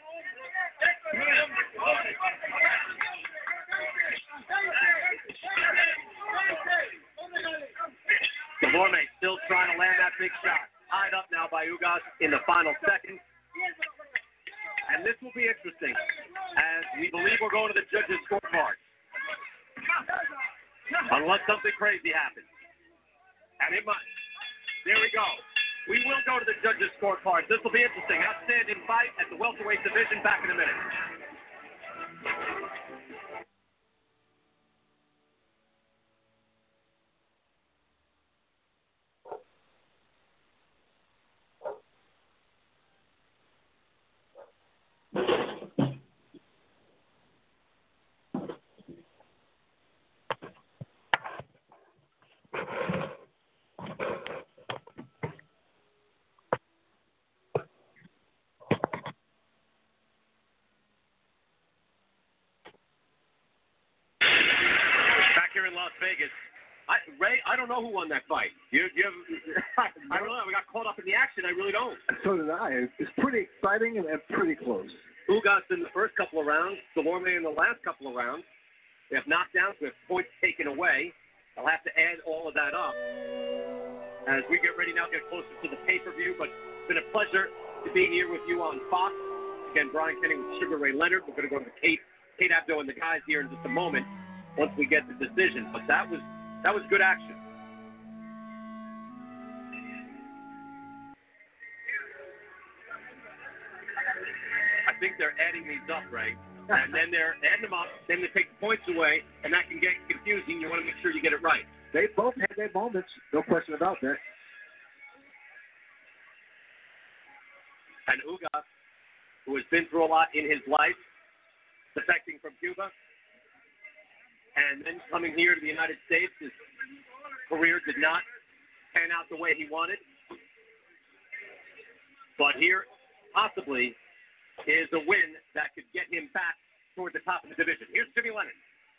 Delorme still trying to land that big shot. Tied up now by Ugas in the final second. And this will be interesting as we believe we're going to the judges' scorecard. Unless something crazy happens. And it might. There we go. We will go to the judges' scorecard. This will be interesting. Outstanding fight at the welterweight division. Back in a minute. Las Vegas. Ray, I don't know who won that fight. I don't know. We got caught up in the action. I really don't. So did I. It's pretty exciting and pretty close. Ugas in the first couple of rounds, Delorme in the last couple of rounds. They have knockdowns, we have points taken away. I'll have to add all of that up as we get ready now to get closer to the pay-per-view. But it's been a pleasure to be here with you on Fox. Again, Brian Kenny with Sugar Ray Leonard. We're going to go to Kate Abdo and the guys here in just a moment once we get the decision. But that was good action. I think they're adding these up, Ray. And then they're adding them up, then they take the points away, and that can get confusing. You want to make sure you get it right. They both had their moments, no question about that. And Ugas, who has been through a lot in his life, defecting from Cuba, and then coming here to the United States, his career did not pan out the way he wanted. But here, possibly, is a win that could get him back toward the top of the division. Here's Jimmy Leonard.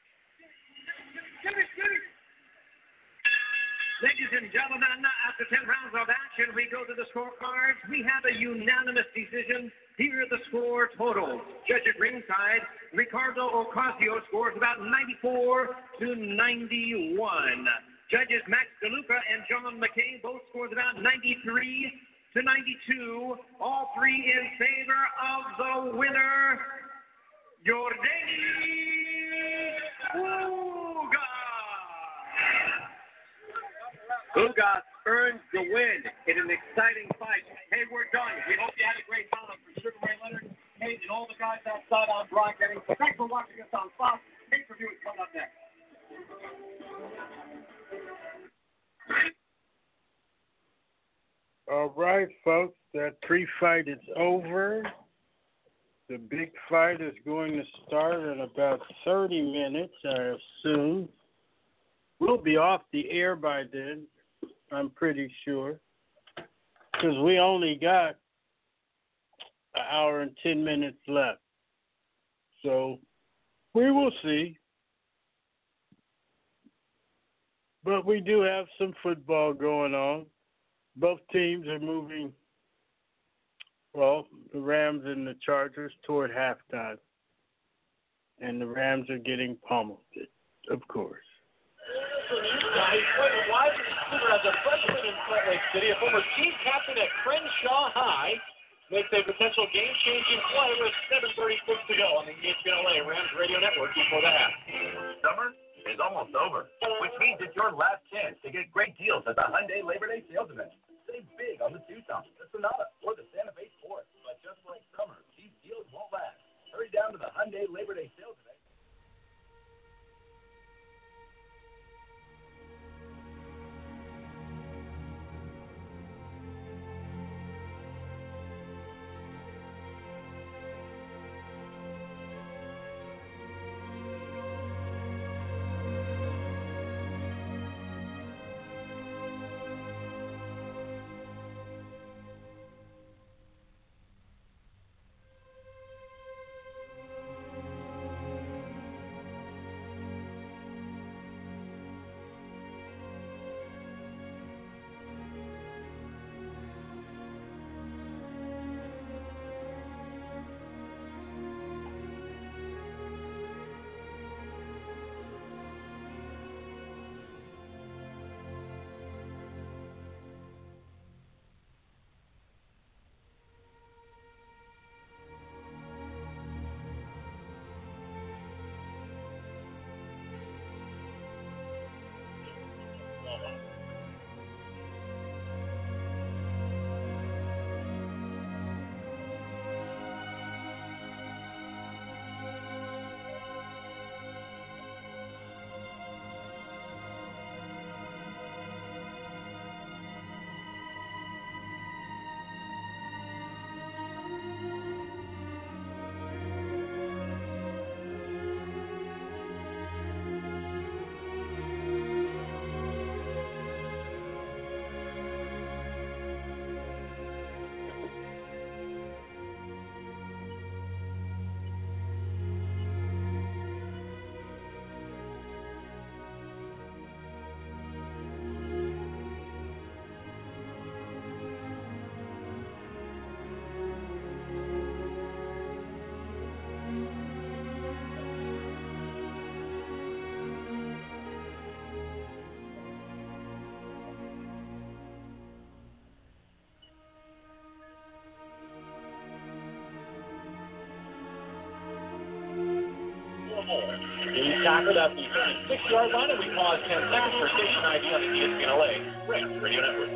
Ladies and gentlemen, after 10 rounds of action, we go to the scorecards. We have a unanimous decision. Here are the score totals. Judge at ringside, Ricardo Ocasio scores about 94-91. Judges Max DeLuca and John McCain both scores about 93-92. All three in favor of the winner, Yordenis Ugas. Ugas earns the win in an exciting fight. Hey, we're done. We hope you had a great time for Sugar Ray Leonard, Kate, and all the guys outside on Brian Kenny. Thanks for watching us on Fox. Pay-per-view is coming up next. All right, folks, that pre-fight is over. The big fight is going to start in about 30 minutes, I assume. We'll be off the air by then, I'm pretty sure, because we only got an hour and 10 minutes left. So we will see. But we do have some football going on. Both teams are moving, well, the Rams and the Chargers toward halftime. And the Rams are getting pummeled, of course. He's played a wide receiver as a freshman in Salt Lake City. A former team captain at Crenshaw High makes a potential game-changing play with 7:36 to go on the ESPN LA Rams Radio Network before the half. Summer is almost over, which means it's your last chance to get great deals at the Hyundai Labor Day sales event. Save big on the Tucson, the Sonata, or the Santa Fe Sport. But just like summer, these deals won't last. Hurry down to the Hyundai Labor Day sales event. He tackled at the 36-yard line, and we pause 10 seconds for station ID on the ESPN LA Rams Radio Network.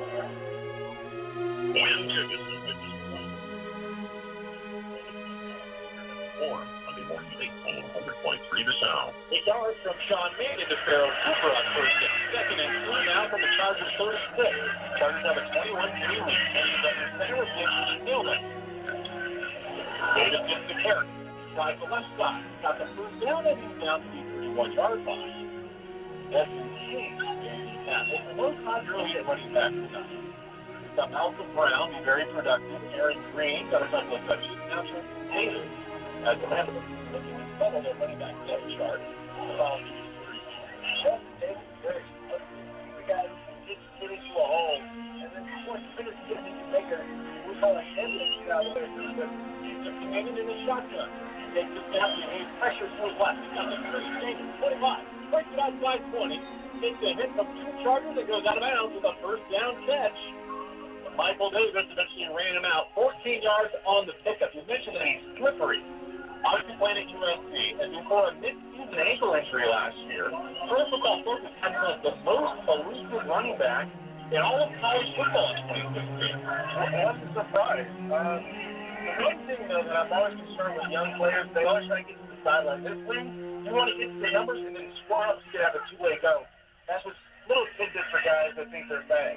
Monday morning at 100.3 The Sound. A yard from Sean Main into Farrell Cooper on first and second and 2 now from the Chargers' 36. Chargers have a 21-3 lead. And he's under center with Dixon Stillman. Davis gets to Carrick. Tries the left side. Got the first down, and he's down to the 31-yard line. That's King. There's no continuity at running back tonight. We've got Malcolm Brown, be very productive. Aaron Green got a couple of touches. Now Tristan Taylor as the Rams looking to settle their running back depth chart. Justin Davis is very explosive. The guy who can just get into a hole, and then before he finishes getting into bigger, we call it ambulance out there. He's just hanging in the shotgun. Takes it down and he pressures to his left. He's got the first change at 25. Breaks it outside 20. Takes a hit from two Chargers and goes out of bounds with a first down catch. Michael Davis eventually ran him out. 14 yards on the pickup. You mentioned that he's slippery. Obviously playing at USC, and before a mid-season ankle injury last year, Pro Football Focus had him as the most elusive running back in all of college football in 2016. I'm surprised. The one thing, though, that I'm always concerned with young players, they always try to get to the sideline. This week, you want to get to the numbers and then score up so you have a two-way go. That's what's little tidbits for guys that think they're bad.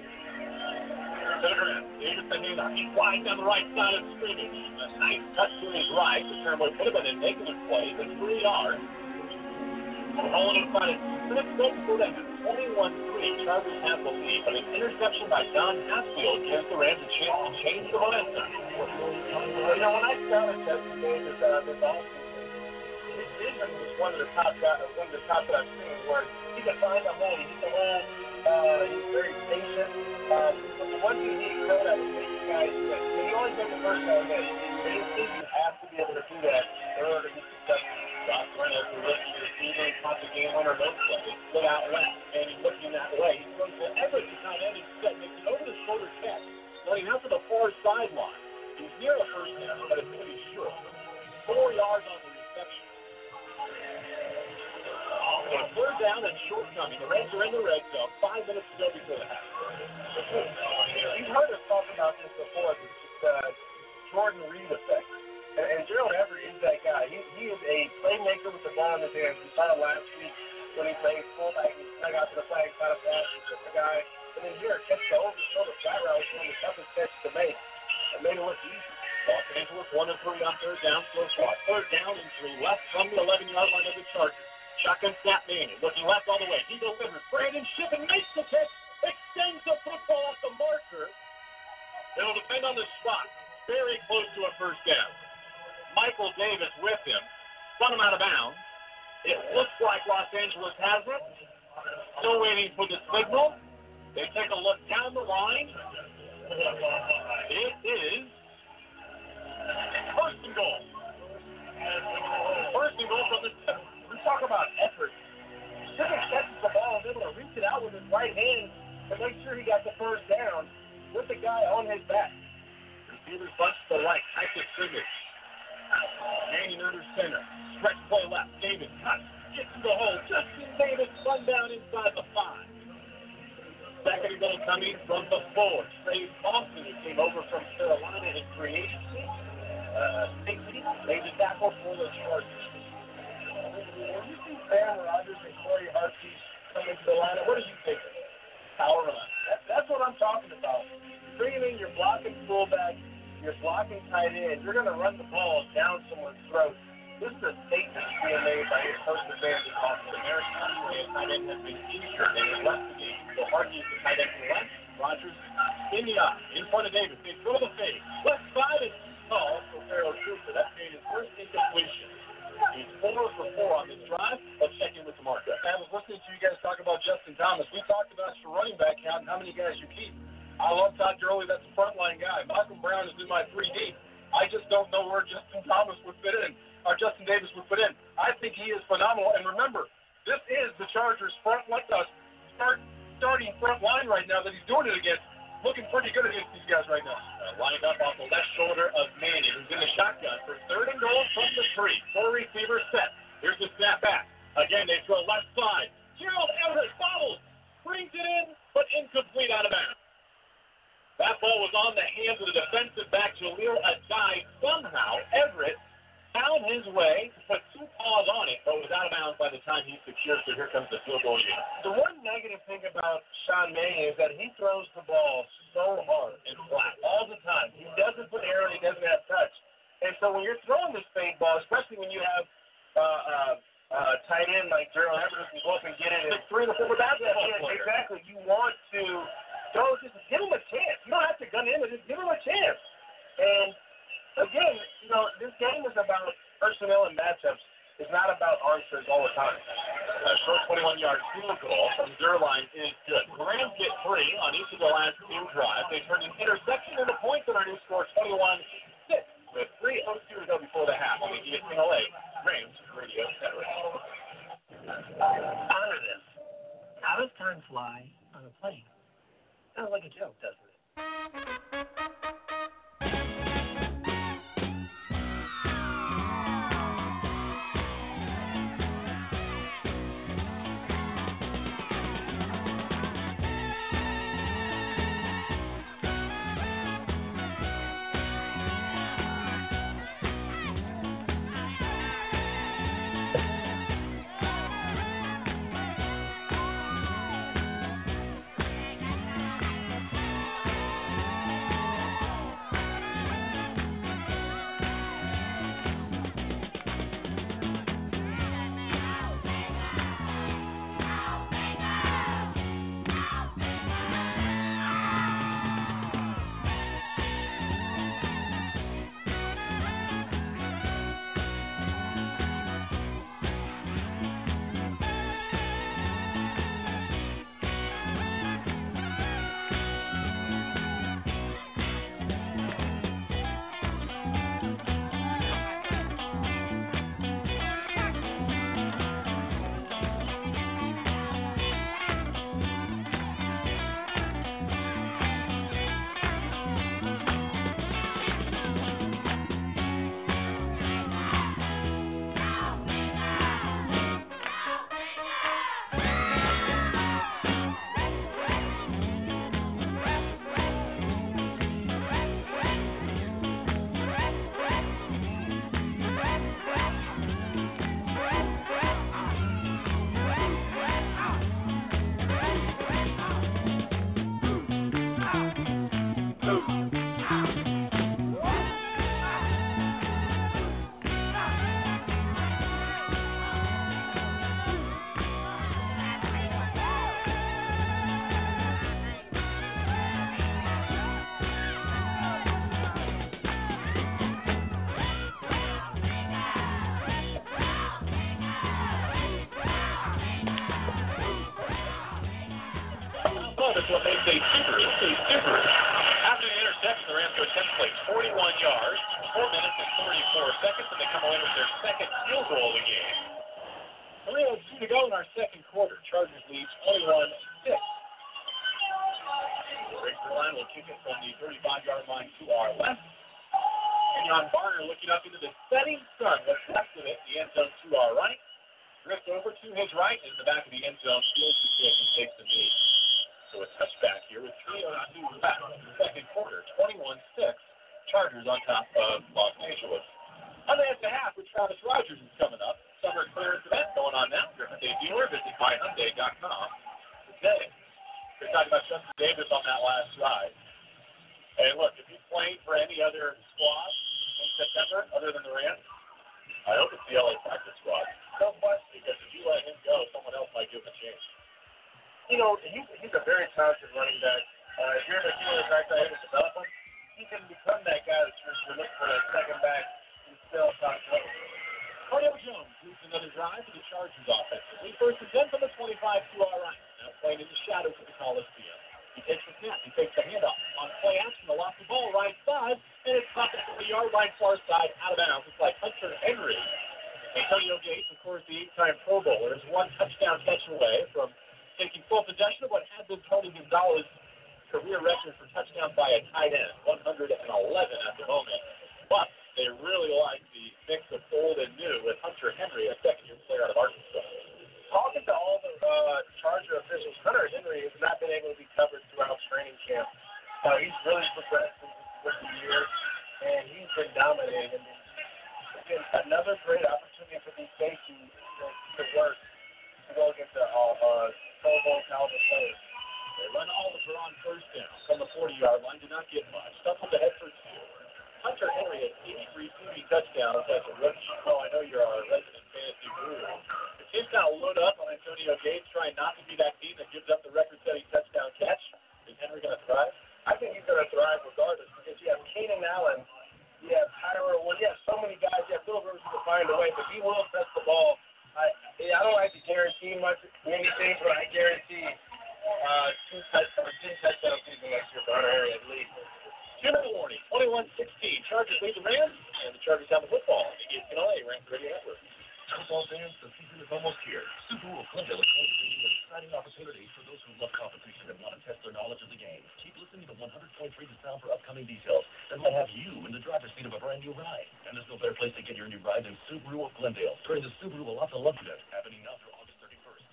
Davis Anina, he's wide down the right side of the scrimmage. A nice touch to his right. The term would have been a negative play, but 3 yards. Rolling inside at 6 seconds for that. 21-3. Chargers have the lead, but an interception by Don Hatfield gives the Rams a chance to change the momentum. You know, when I scouted Justin Davis this offseason, his vision was one of the top that I've seen, where he can find a hole, he gets a hole, he's very patient. But the one thing he excelled at was making guys miss. So he always made the first guy miss. But his team has to be able to do that in order to be successful. Josh Reynolds, the rookie receiver, caught the game winner, no play. Split out left, and he's looking that way. He throws to Everett to tight end instead, makes an over-the-shoulder catch, running out to the far sideline. He's near a first down, but it's going to be short. 4 yards on the reception. So third down and short coming. The Reds are in the red zone. 5 minutes to go before the half. You've heard us talk about this before, the Jordan Reed effect. And Gerald Everett is that guy. He is a playmaker with the ball in his hands. We saw it last week when he played fullback. He dug out to the flag, caught a pass, and took the guy. And then here, catch the over-the-shoulder flat route was one of the toughest catches to make. It made it look easy. Los Angeles 1 and 3 on third down. Slow spot. Third down and 3 left from the 11-yard line of the Chargers. Shotgun snap Manning. Looking left all the way. He delivers. Brandon Shippen makes the catch. Extends the football at the marker. It'll depend on the spot. Very close to a first down. Michael Davis with him. Spun him out of bounds. It looks like Los Angeles has it. Still waiting for the signal. They take a look down the line. It is first and goal. First and goal from the tip. We talk about effort. Shippen catches the ball and is able to reach it out with his right hand to make sure he got the first down with the guy on his back. Receivers bunch to the right. Type of scrimmage. Manning under center. Stretch play left. Davis cuts. Gets to the hole. Justin Davis run down inside the 5. Second and goal coming from the 4. Trey Thompson, who came over from Carolina in free agency. Safety made the tackle for the Chargers. When you see Sam Rogers and Corey Hartfield come into the lineup, what do you think? Power run. That's what I'm talking about. Bringing in your blocking fullback, your blocking tight end, you're going to run the ball down someone's throat. This is a statement being made by his first advantage off the American tight end has been injured and he left the game. So Hartfield is the tight end to the left. Rogers in the eye, in front of Davis. They throw the fade. Left side is tall for Pharaoh Trooper. That made his first incompletion. He's 4 for 4 on this drive. Let's check in with DeMarco. I was listening to you guys talk about Justin Thomas. We talked about your running back count and how many guys you keep. I love Todd Gurley. That's a frontline guy. Malcolm Brown is in my 3 deep. I just don't know where Justin Thomas would fit in, or Justin Davis would fit in. I think he is phenomenal. And remember, this is the Chargers' starting front line right now that he's doing it against. Looking pretty good against these guys right now. Lined up off the left shoulder of Manning, who's in the shotgun for third and goal from the 3. 4 receivers set. Here's the snap back. Again, they throw left side. Gerald Everett follows, brings it in, but incomplete out of bounds. That ball was on the hands of the defensive back, Jaleel Adai. Somehow, Everett found his way to put 2 paws on it, but was out of bounds by the time he secured. So here comes the field goal unit. The one negative thing about Sean Mannion is that he throws the ball so hard and flat all the time. He doesn't put air and he doesn't have touch. And so when you're throwing this fade ball, especially when you have tight end like Gerald Everett who can go up and get it. 3 or 4 basketball player. Exactly. You want to throw, just give him a chance. You don't have to gun in, but just give him a chance. And again, you know, this game is about personnel and matchups. It's not about answers all the time. A short 21-yard field goal from Zerline is good. The Rams get 3 on each of the last 2 drives. They turned an interception into points on our new score 21-6 with 3:02 to go before the half on the ESPN LA Rams Radio Network. Honor this. How does time fly on a plane? Sounds like a joke, doesn't it? a Subaru. After the interception, the Rams go 10 plays, 41 yards, 4 minutes and 34 seconds, and they come away with their second field goal of the game. 3:02 to go in our second quarter. Chargers lead 21-6. Rick Berline will kick it from the 35-yard line to our left. Kenyon Barner looking up into the setting sun. What's left of it, the end zone to our right. Drift over to his right, in the back of the end zone, fields the kick and takes the knee. So a touchback here with 3:02 left in the second quarter. 21-6. Chargers on top of Los Angeles. Hyundai at the half with Travis Rogers is coming up. Summer clearance event going on now. Griffin Day dealer. Visit buyhyundai.com today. We're talking about Justin Davis on that last drive. Hey, look, if he's playing for any other squad in September other than the Rams, I hope it's the LA practice squad. No question, because if you let him go, someone else might give him a chance. You know, he's a very talented running back. If you're the fact that he develop him, he can become that guy that you're looking for, that second back who's still top level. Cardell Jones leads another drive for the Chargers offensively. First and 10 from the 25 to our right. Now playing in the shadows of the Coliseum. He takes the snap. He takes the handoff. On play action, the lost the ball right side, and it's popped from the yard line far side out of bounds. It's like Hunter Henry. Antonio Gates, of course, the 8-time Pro Bowler, is one touchdown catch away from taking full possession of what had been Tony Gonzalez's career record for touchdowns by a tight end, 111 at the moment. But they really like the mix of old and new with Hunter Henry, a second-year player out of Arkansas. Talking to all the Charger officials, Hunter Henry has not been able to be covered throughout training camp. He's really progressed with the year, and he's been dominating. It's another great opportunity for these safeties to work to go against the Pro Bowl caliber players. They run Oliver on first down from the 40-yard line. Did not get much. Stumbled ahead for 2. Hunter Henry has 80 receiving touchdowns as a rookie. Oh, I know you're our resident fantasy guru. The team's kind of load up on Antonio Gates, trying not to be that team that gives up the record-setting touchdown catch. Is Henry going to thrive? I think he's going to thrive regardless, because you have Keenan Allen, you have Tyler Wood, you have so many guys, you have Phil Rivers who can find a way, but he will touch the ball. I don't like to guarantee anything, but I guarantee 10 touchdown season next year for Hunter Henry at least. 2-minute warning, 21-16. Chargers lead the Rams, and the Chargers have the football. The ESPN Rams Radio Network. Football fans, the season is almost here. Subaru of Glendale is going to give you an exciting opportunity for those who love competition and want to test their knowledge of the game. Keep listening to 100.3 The Sound for upcoming details that might have you in the driver's seat of a brand new ride. And there's no better place to get your new ride than Subaru of Glendale during the Subaru Alafta Love Event happening now through August 31st.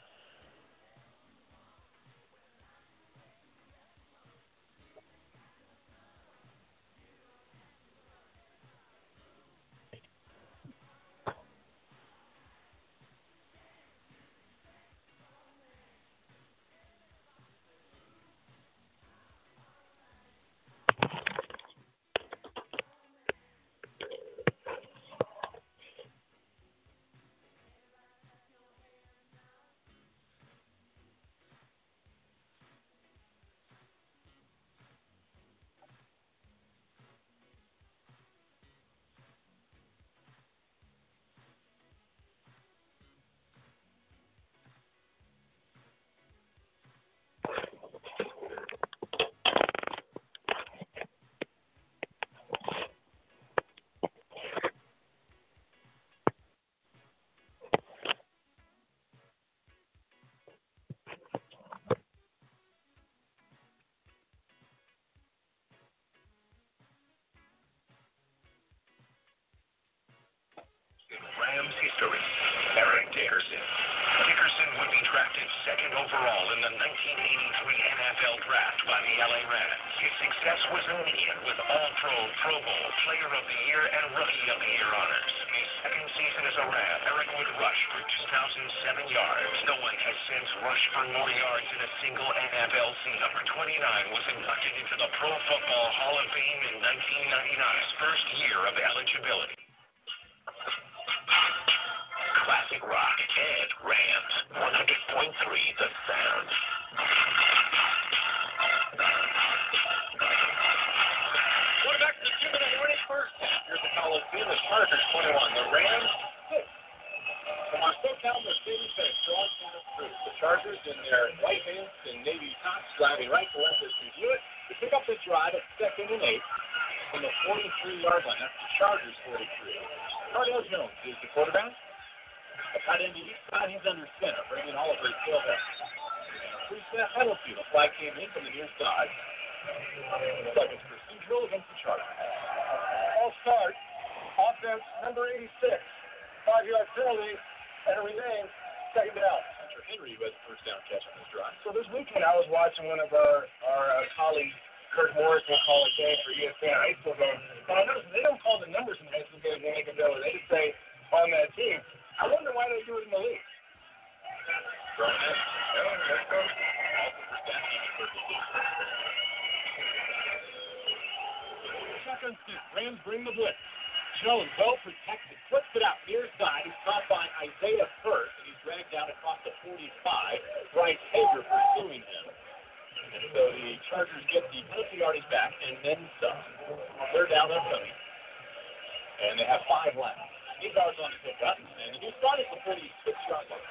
Rams history, Eric Dickerson. Dickerson would be drafted second overall in the 1983 NFL Draft by the LA Rams. His success was immediate with All-Pro, Pro Bowl, Player of the Year, and Rookie of the Year honors. In his second season as a Ram, Eric would rush for 2,007 yards. No one has since rushed for more yards in a single NFL season. Number 29 was inducted into the Pro Football Hall of Fame in 1999's first year of eligibility. Classic rock and Rams, 100.3 The Sound. Going back to the 2-minute warning first. Here's the Coliseum. The Chargers 21, the Rams 6. Come on SoCal Mercedes-Benz broadcast crew. The Chargers in their white pants and navy tops driving right to left as we do it. To pick up this drive at 2nd and 8 from the 43-yard line. That's the Chargers 43. Cardale Jones is the quarterback. A tight end to each side. He's under center, bringing Oliver to tailback. Three-snap penalty. The flag came in from the near side. Looks like it's procedural against the Chargers. All start. Offense number 86. 5-yard penalty, and it remains 2nd down. Hunter Henry was the first down catch on this drive. So this weekend I was watching one of our colleagues, Kurt Morris, will call a game for ESPN high school game. And I noticed they don't call the numbers in high school games when they can go. They just say on that team. I wonder why they do it in the league. Shotgun snap. Rams bring the blitz. Jones, well protected, flips it out near side. He's caught by Isaiah First, and he's dragged down across the 45. Bryce Hager pursuing him. And so the Chargers get the penalty yardage back and then some. They're down upcoming. And they have 5 left. 8 yards on the pickup, and the new start is the 46-yard line.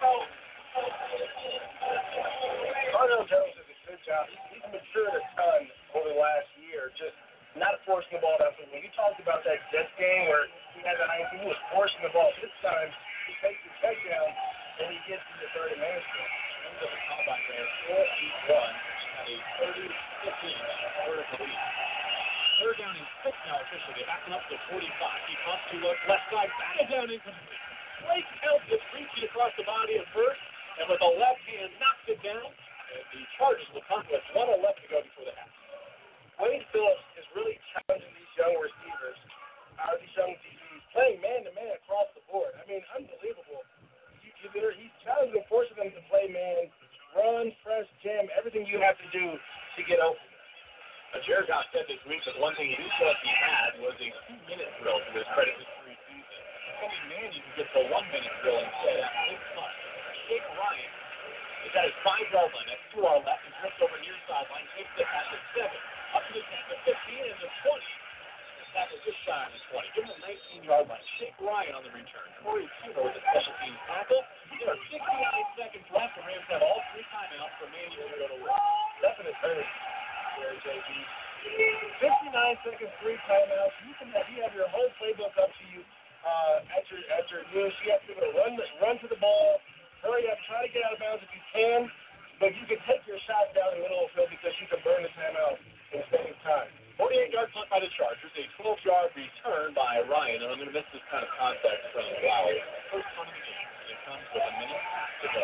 Cardale Jones does a good job. He's matured a ton over the last year, just not forcing the ball down. When you talked about that Jets game where he had the 19, he was forcing the ball. This time, he takes the touchdown, and he gets to the 30 minutes. Ends up a combine there, 4-8-1, at a 30-15 vertical lead. 3rd down and 6 now officially. They're backing up to 45. He comes to look left side, batted down incomplete. Blake Elvis reaching across the body at first, and with the left hand knocks it down. And the Chargers will come with 1:11 to go before the half. Wade Phillips is really challenging these young receivers, these young DBs, playing man-to-man across the board. I mean, unbelievable. He's challenging them, forcing them to play man, run, press, jam, everything you have to do to get open. Jared Goff said this week that one thing he thought he had was a 2-minute drill to his credit this preseason. Something man you can get to a 1-minute drill instead. It's fun. Jake Ryan is at his 5-yard line. That's 2 hours left. He drifts over near sideline, takes it at the 7, up to the 10, the 15, and the 20. That was just shy on the 20. Give him a 19-yard line. Jake Ryan on the return. Corey Tudor with a special teams tackle. There are 69 seconds left. The Rams have all 3 timeouts remaining to go to work. Definite finish. 59 seconds, 3 timeouts. You have your whole playbook up to you at your use. You have to run to the ball, hurry up, try to get out of bounds if you can, but you can take your shot down the middle of the field because you can burn the timeout in the same time. 48-yard punt by the Chargers, a 12-yard return by Ryan, and I'm going to miss this kind of contact from Lowry. First punt of the game. It comes with a minute to go.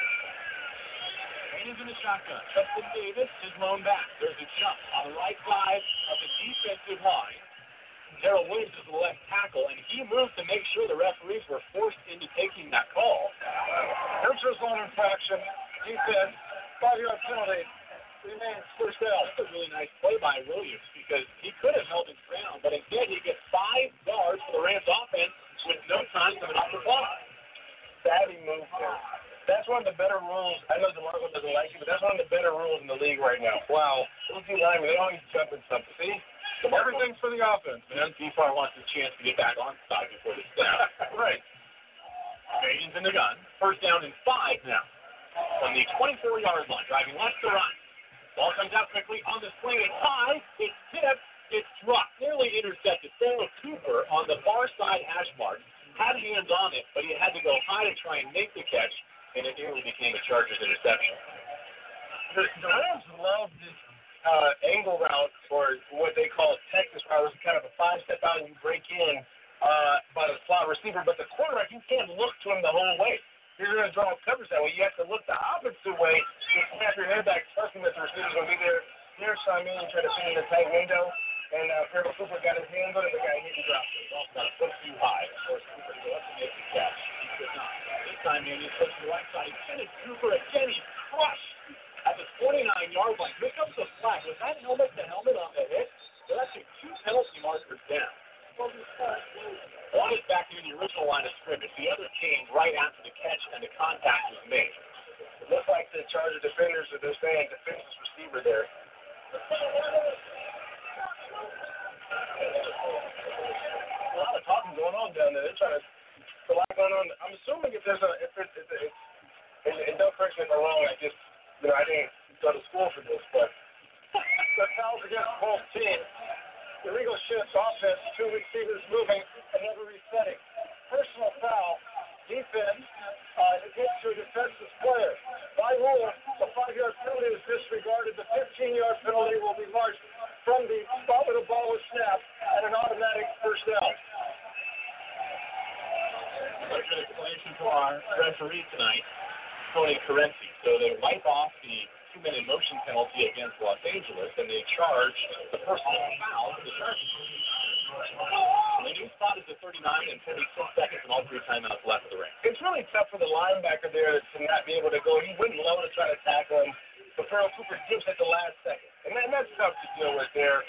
Is in the shotgun. Justin Davis is blown back. There's a jump on the right side of the defensive line. Darrell Williams is the left tackle, and he moved to make sure the referees were forced into taking that call. Neutral zone infraction. Defense, 5-yard penalty. Remains first down. That's a really nice play by Williams because he could have held his ground, but instead he gets 5 yards for the Rams offense with no time coming off the clock. Savvy move there. That's one of the better rules. I know DeMarco doesn't like it, but that's one of the better rules in the league right now. Wow. Those D linemen, they always jump in something. See? Everything's for the offense, man. DeFar wants a chance to get back on side before the snap. Right. Canadians in the gun. First down and 5 now. From the 24-yard line, driving left to right. Ball comes out quickly on the swing. It's high. It's tipped. It's dropped. Nearly intercepted. Sarah Cooper on the far side hash mark had hands on it, but he had to go high to try and make the catch. And it nearly became a Chargers interception. The Rams love this angle route, or what they call a Texas route. It's kind of a 5-step out and you break in by the slot receiver. But the quarterback, you can't look to him the whole way. You're going to draw coverage that way. You have to look the opposite way. You snap your head back, trusting that the receiver's going to be there. Here, Simon, you try to fit in the tight window. And Trevor Cooper got his hands on it. The guy hit and dropped it. Ball got a foot too high. Of course, Cooper to go up and make the catch. He could not. This time, man, he puts the right side. Kenneth Cooper again. He's crushed at the 49-yard line. Here comes the flag. Was that helmet the helmet on the hit? They're actually 2 penalty markers down. One is back near the original line of scrimmage. The other came right after the catch and the contact was made. It looks like the Charger defenders are they're saying defenseless receiver there. A lot of talking going on down there. They're trying to, for lack of going on. I'm assuming if there's and don't correct me if I'm wrong. I didn't go to school for this, but the fouls against both teams. Illegal shifts, offense, 2 receivers moving and never resetting. Personal foul, defense, it gets to a defensive player. By rule, the 5-yard penalty is disregarded. The 15-yard penalty will be marked from the spot where the ball was snapped and an automatic first down. A good explanation for our referee tonight, Tony Carenzi. So they wipe off the 2-minute motion penalty against Los Angeles, and they charge the personal foul to the Chargers. The new spot is at 39 and 46 seconds, and all 3 timeouts left of the ring. It's really tough for the linebacker there to not be able to go. He wouldn't low to try to tackle him, but Farrell Cooper gives at the last second. And that's tough to deal with there.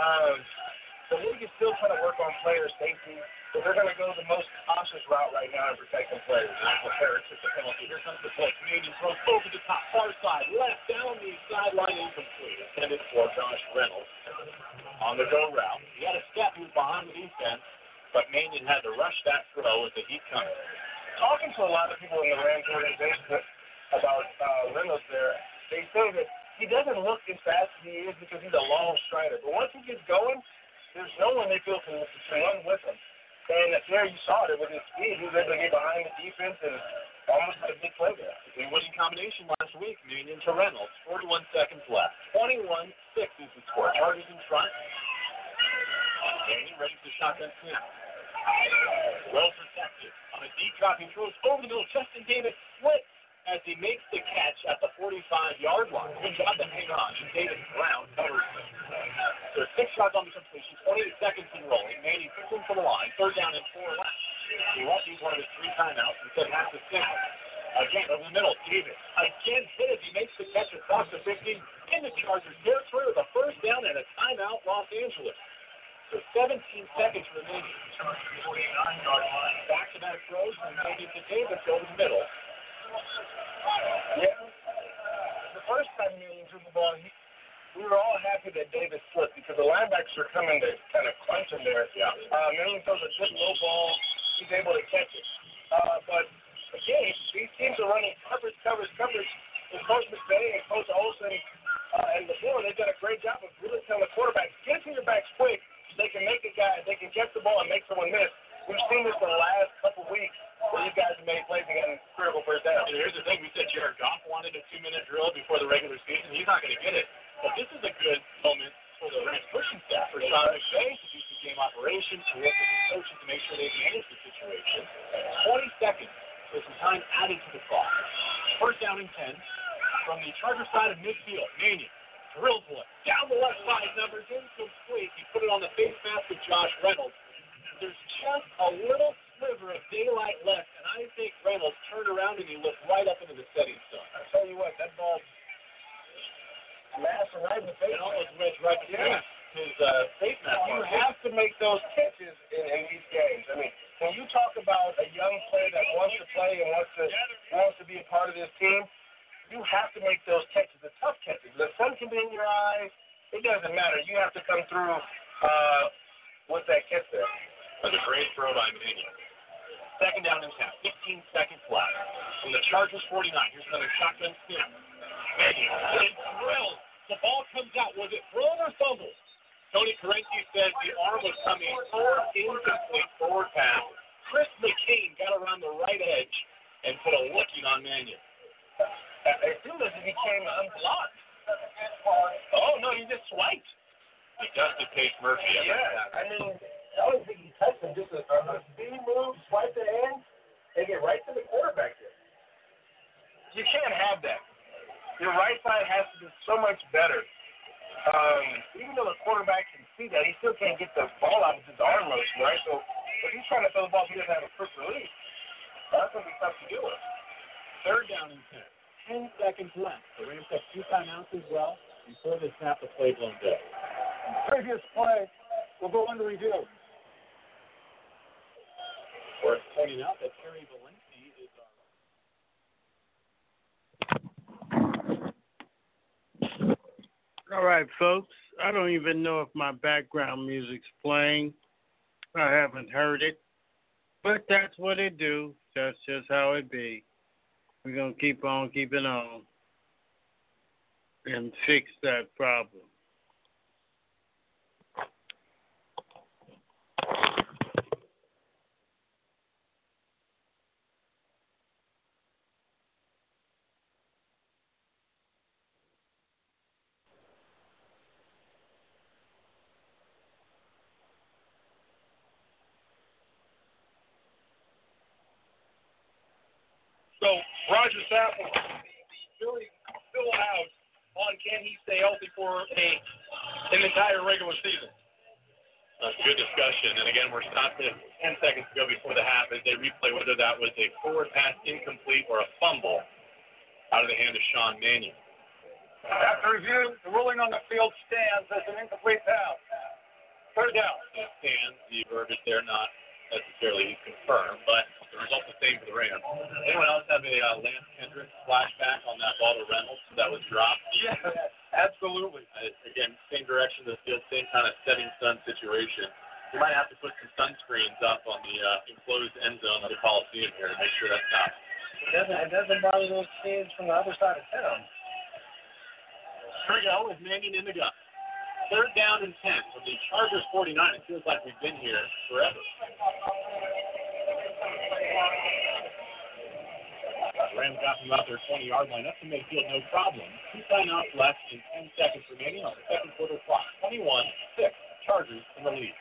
The league is still trying to work on player safety, but they're going to go the most cautious route right now in protecting players. Michael Harris took the penalty. Here comes the blitz. Canadian throws over the top, far side, left, down the sideline, incomplete. Intended for Josh Reynolds. On the go route, he had a step, he was behind the defense, but Mannion had to rush that throw with the heat coming. Talking to a lot of people in the Rams organization about Reynolds there, they say that he doesn't look as fast as he is because he's a long strider. But once he gets going, there's no one they feel can run with him. And there you saw it with his speed. He was able to get behind the defense and almost had a big play there. The winning combination last week, Mannion to Reynolds. 41 seconds left. 21-6 is the score. Chargers in front. Mannion ready for the shotgun snap. Well protected. On a deep drop, he throws over the middle. Justin Davis splits as he makes the catch at the 45-yard line. Good job to hang on. And David Brown covers him. So 6 shots on the completion, 28 seconds in rolling. Mannion puts him to the line. 3rd down and 4 left. He rushes one of his 3 timeouts instead of half the single. Again, over the middle, Davis again hit as he makes the catch across the 50. In the Chargers territory with a 1st down and a timeout, Los Angeles. So 17 seconds remaining. 49-yard line. Back-to-back throws from Mannion to Davis over the middle. Yeah. The first time Mannion threw the ball, we were all happy that Davis slipped because the linebackers are coming to kind of crunch him there. Yeah. Mannion throws a good low ball. He's able to catch it. But, again, these teams are running coverage. And Coach McVay and Coach Olsen and LeBron, they've done a great job of really telling the quarterback, get to your backs quick. They can make a guy, they can catch the ball and make someone miss. We've seen this the last couple weeks where you guys have made plays and gotten critical first down. And here's the thing, we said Jared Goff wanted a 2-minute drill before the regular season. He's not going to get it. But this is a good moment for the Rams pushing staff, for Sean McVay to do some game operations, to work with the coaches to make sure they manage the situation. 20 seconds with some time added to the clock. 1st down and 10 from the Charger side of midfield. Mannion drills one down the left side, numbers incomplete. He put it on the face mask of Josh Reynolds. There's just a little sliver of daylight left, and I think Reynolds turned around and he looked right up into the setting sun. I tell you what, that ball smashed right in the face. It almost went right between his face mask. You have to make those catches in these games. I mean, when you talk about a young player that wants to play and wants to be a part of this team, you have to make those catches, the tough catches. The sun can be in your eyes. It doesn't matter. You have to come through with that catch there. That's a great throw by Mannion. 2nd down and 10. 15 seconds left. From the Chargers 49. Here's another shotgun snap. Mannion drills. The ball comes out. Was it thrown or fumbled? Tony Carenzi said the arm was coming forward, incomplete forward pass. Chris McCain got around the right edge and put a licking on Mannion. As soon as he became unblocked. Oh, no, he just swiped. He dusted Pace Murphy. Yeah, I mean, I don't think he touched him. Just a speed move, swipe the hand, and get right to the quarterback there. You can't have that. Your right side has to be so much better. Even though the quarterback can see that, he still can't get the ball out with his arm motion, right? So if he's trying to throw the ball, he doesn't have a quick release. That's going to be tough to deal with. 3rd down and 10. 10 seconds left. The Rams have 2 timeouts as well before they snap the play blown dead. Previous play will go under review. Worth pointing out that Terry Valenci is All right, folks. I don't even know if my background music's playing. I haven't heard it. But that's what it do. That's just how it be. We're going to keep on keeping on and fix that problem. So Roger Sapp really fill out on can he stay healthy for an entire regular season. That's a good discussion. And again, we're stopped at 10 seconds ago before the half as they replay whether that was a forward pass incomplete or a fumble out of the hand of Sean Mannion. After review, the ruling on the field stands as an incomplete pass. Third down. It stands. The verdict there not necessarily confirmed, but the result the same for the Rams. Anyone else have a Lance Kendricks flashback on that ball to Reynolds that was dropped? Yes, absolutely. Again, same direction of the field, same kind of setting sun situation. You might have to put some sunscreens up on the enclosed end zone of the Coliseum here to make sure that stops. It doesn't bother those kids from the other side of town. Here we go with Mannion in the gun. Third down and 10 from the Chargers 49. It feels like we've been here forever. Rams got from about their 20-yard line up to midfield, no problem. 2 timeouts left and 10 seconds remaining on the second quarter clock. 21-6, Chargers in the lead.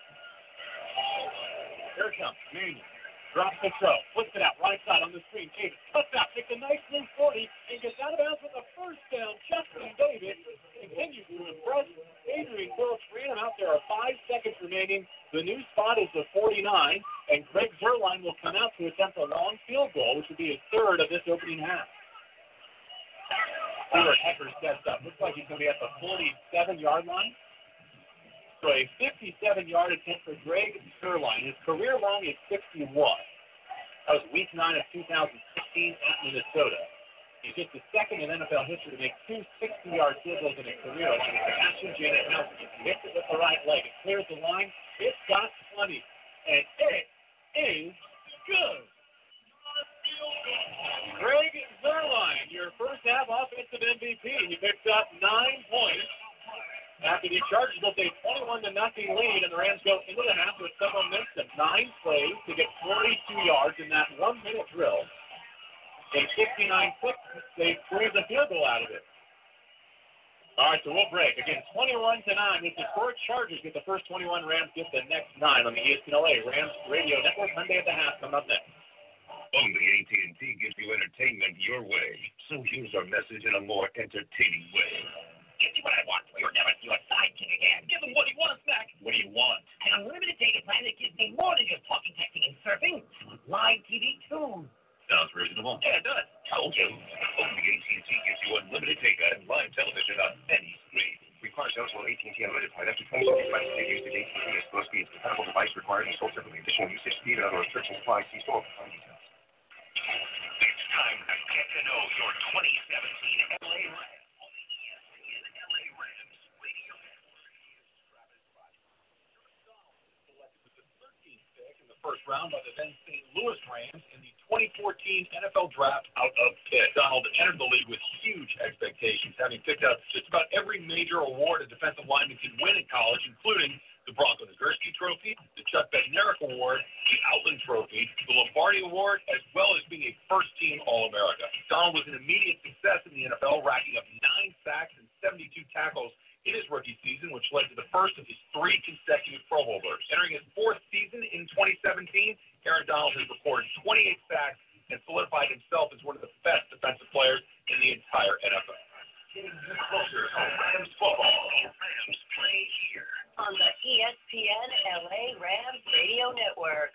Here it comes, Mannion. Drops the throw, flips it out, right side on the screen. Davis cuts out, takes a nice move 40, and gets out of bounds with a first down. Justin Davis continues to impress. Adrian Phillips ran him out. There are 5 seconds remaining. The new spot is the 49, and Greg Zuerlein will come out to attempt a long field goal, which would be his third of this opening half. Stuart Eckers steps up. Looks like he's going to be at the 47-yard line. So a 57-yard attempt for Greg Zuerlein. His career long is 61. That was week 9 of 2016 at Minnesota. He's just the second in NFL history to make 2 60-yard field goals in a career, along with Sebastian Janikowski. He hits it with the right leg. It clears the line. It's got 20. And it is good. Greg Zuerlein, your first half offensive MVP. He picks up 9 points. After the Chargers built a 21-0 lead, and the Rams go into the half with some momentum. 9 plays to get 42 yards in that 1-minute drill. In 69 seconds, they squeezed a field goal out of it. All right, so we'll break. Again, 21-9 with the score. Chargers get the first 21, Rams get the next 9 on the ESPN LA Rams Radio Network. Monday at the half coming up next. Only AT&T gives you entertainment your way. So here's our message in a more entertaining way. Give me what I want. You're never your sidekick again. Give him what he wants, Mac. What do you want? An unlimited data plan that gives me more than just talking, texting, and surfing. Live TV, too. Sounds reasonable. Yeah, it does. Told you. Only AT&T gives you unlimited data and live television on any screen. Requires eligible AT&T unlimited plan after 20 devices may use the AT&T as slow speeds. Compatible device required and sold separately. Additional usage speed and other restrictions apply. See store for details. It's time to get to know your 2017 LA Rams. First round by the then St. Louis Rams in the 2014 NFL Draft out of Pitt. Donald entered the league with huge expectations, having picked up just about every major award a defensive lineman could win in college, including the Bronco Nagurski Trophy, the Chuck Bednarik Award, the Outland Trophy, the Lombardi Award, as well as being a first-team All-America. Donald was an immediate success in the NFL, racking up 9 sacks and 72 tackles in his rookie season, which led to the first of his 3 consecutive Pro Bowlers. Entering his 4th season in 2017, Aaron Donald has recorded 28 sacks and solidified himself as one of the best defensive players in the entire NFL. Getting closer to Rams football. Rams play here on the ESPN LA Rams Radio Network.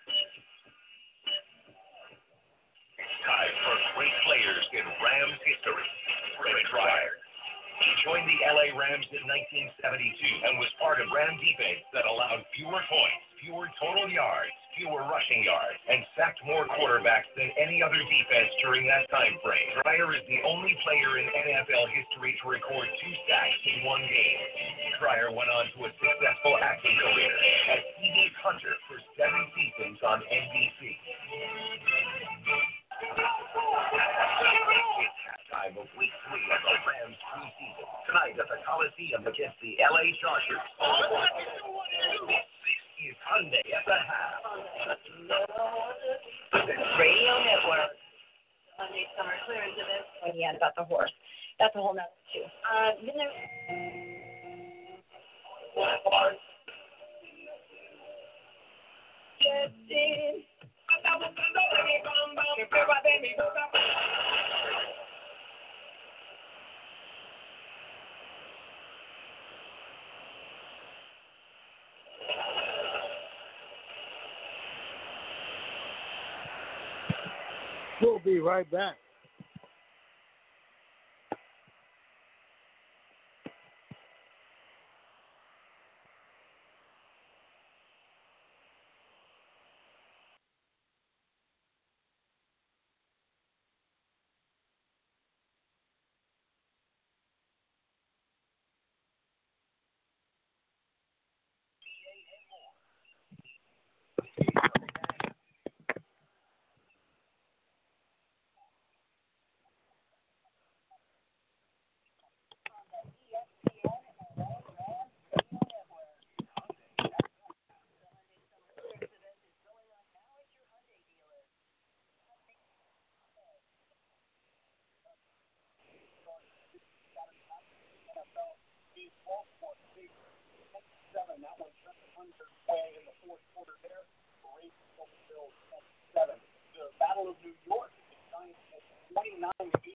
Time for great players in Rams history. Ray Pryor. He joined the LA Rams in 1972 and was part of Ram defense that allowed fewer points, fewer total yards, fewer rushing yards, and sacked more quarterbacks than any other defense during that time frame. Pryor is the only player in NFL history to record 2 sacks in one game. Pryor went on to a successful acting career as Stevie Hunter for 7 seasons on NBC. It's halftime of Week 3 of the Rams preseason. Tonight at the Coliseum against the LA Chargers. This is Hyundai at the half. Radio Network. Hyundai summer clearance event. Oh, yeah, about the horse. That's a whole nother too. Then there's We'll be right back. That one underway in the fourth quarter there. The Ravens will build 7. The Battle of New York is 29-8.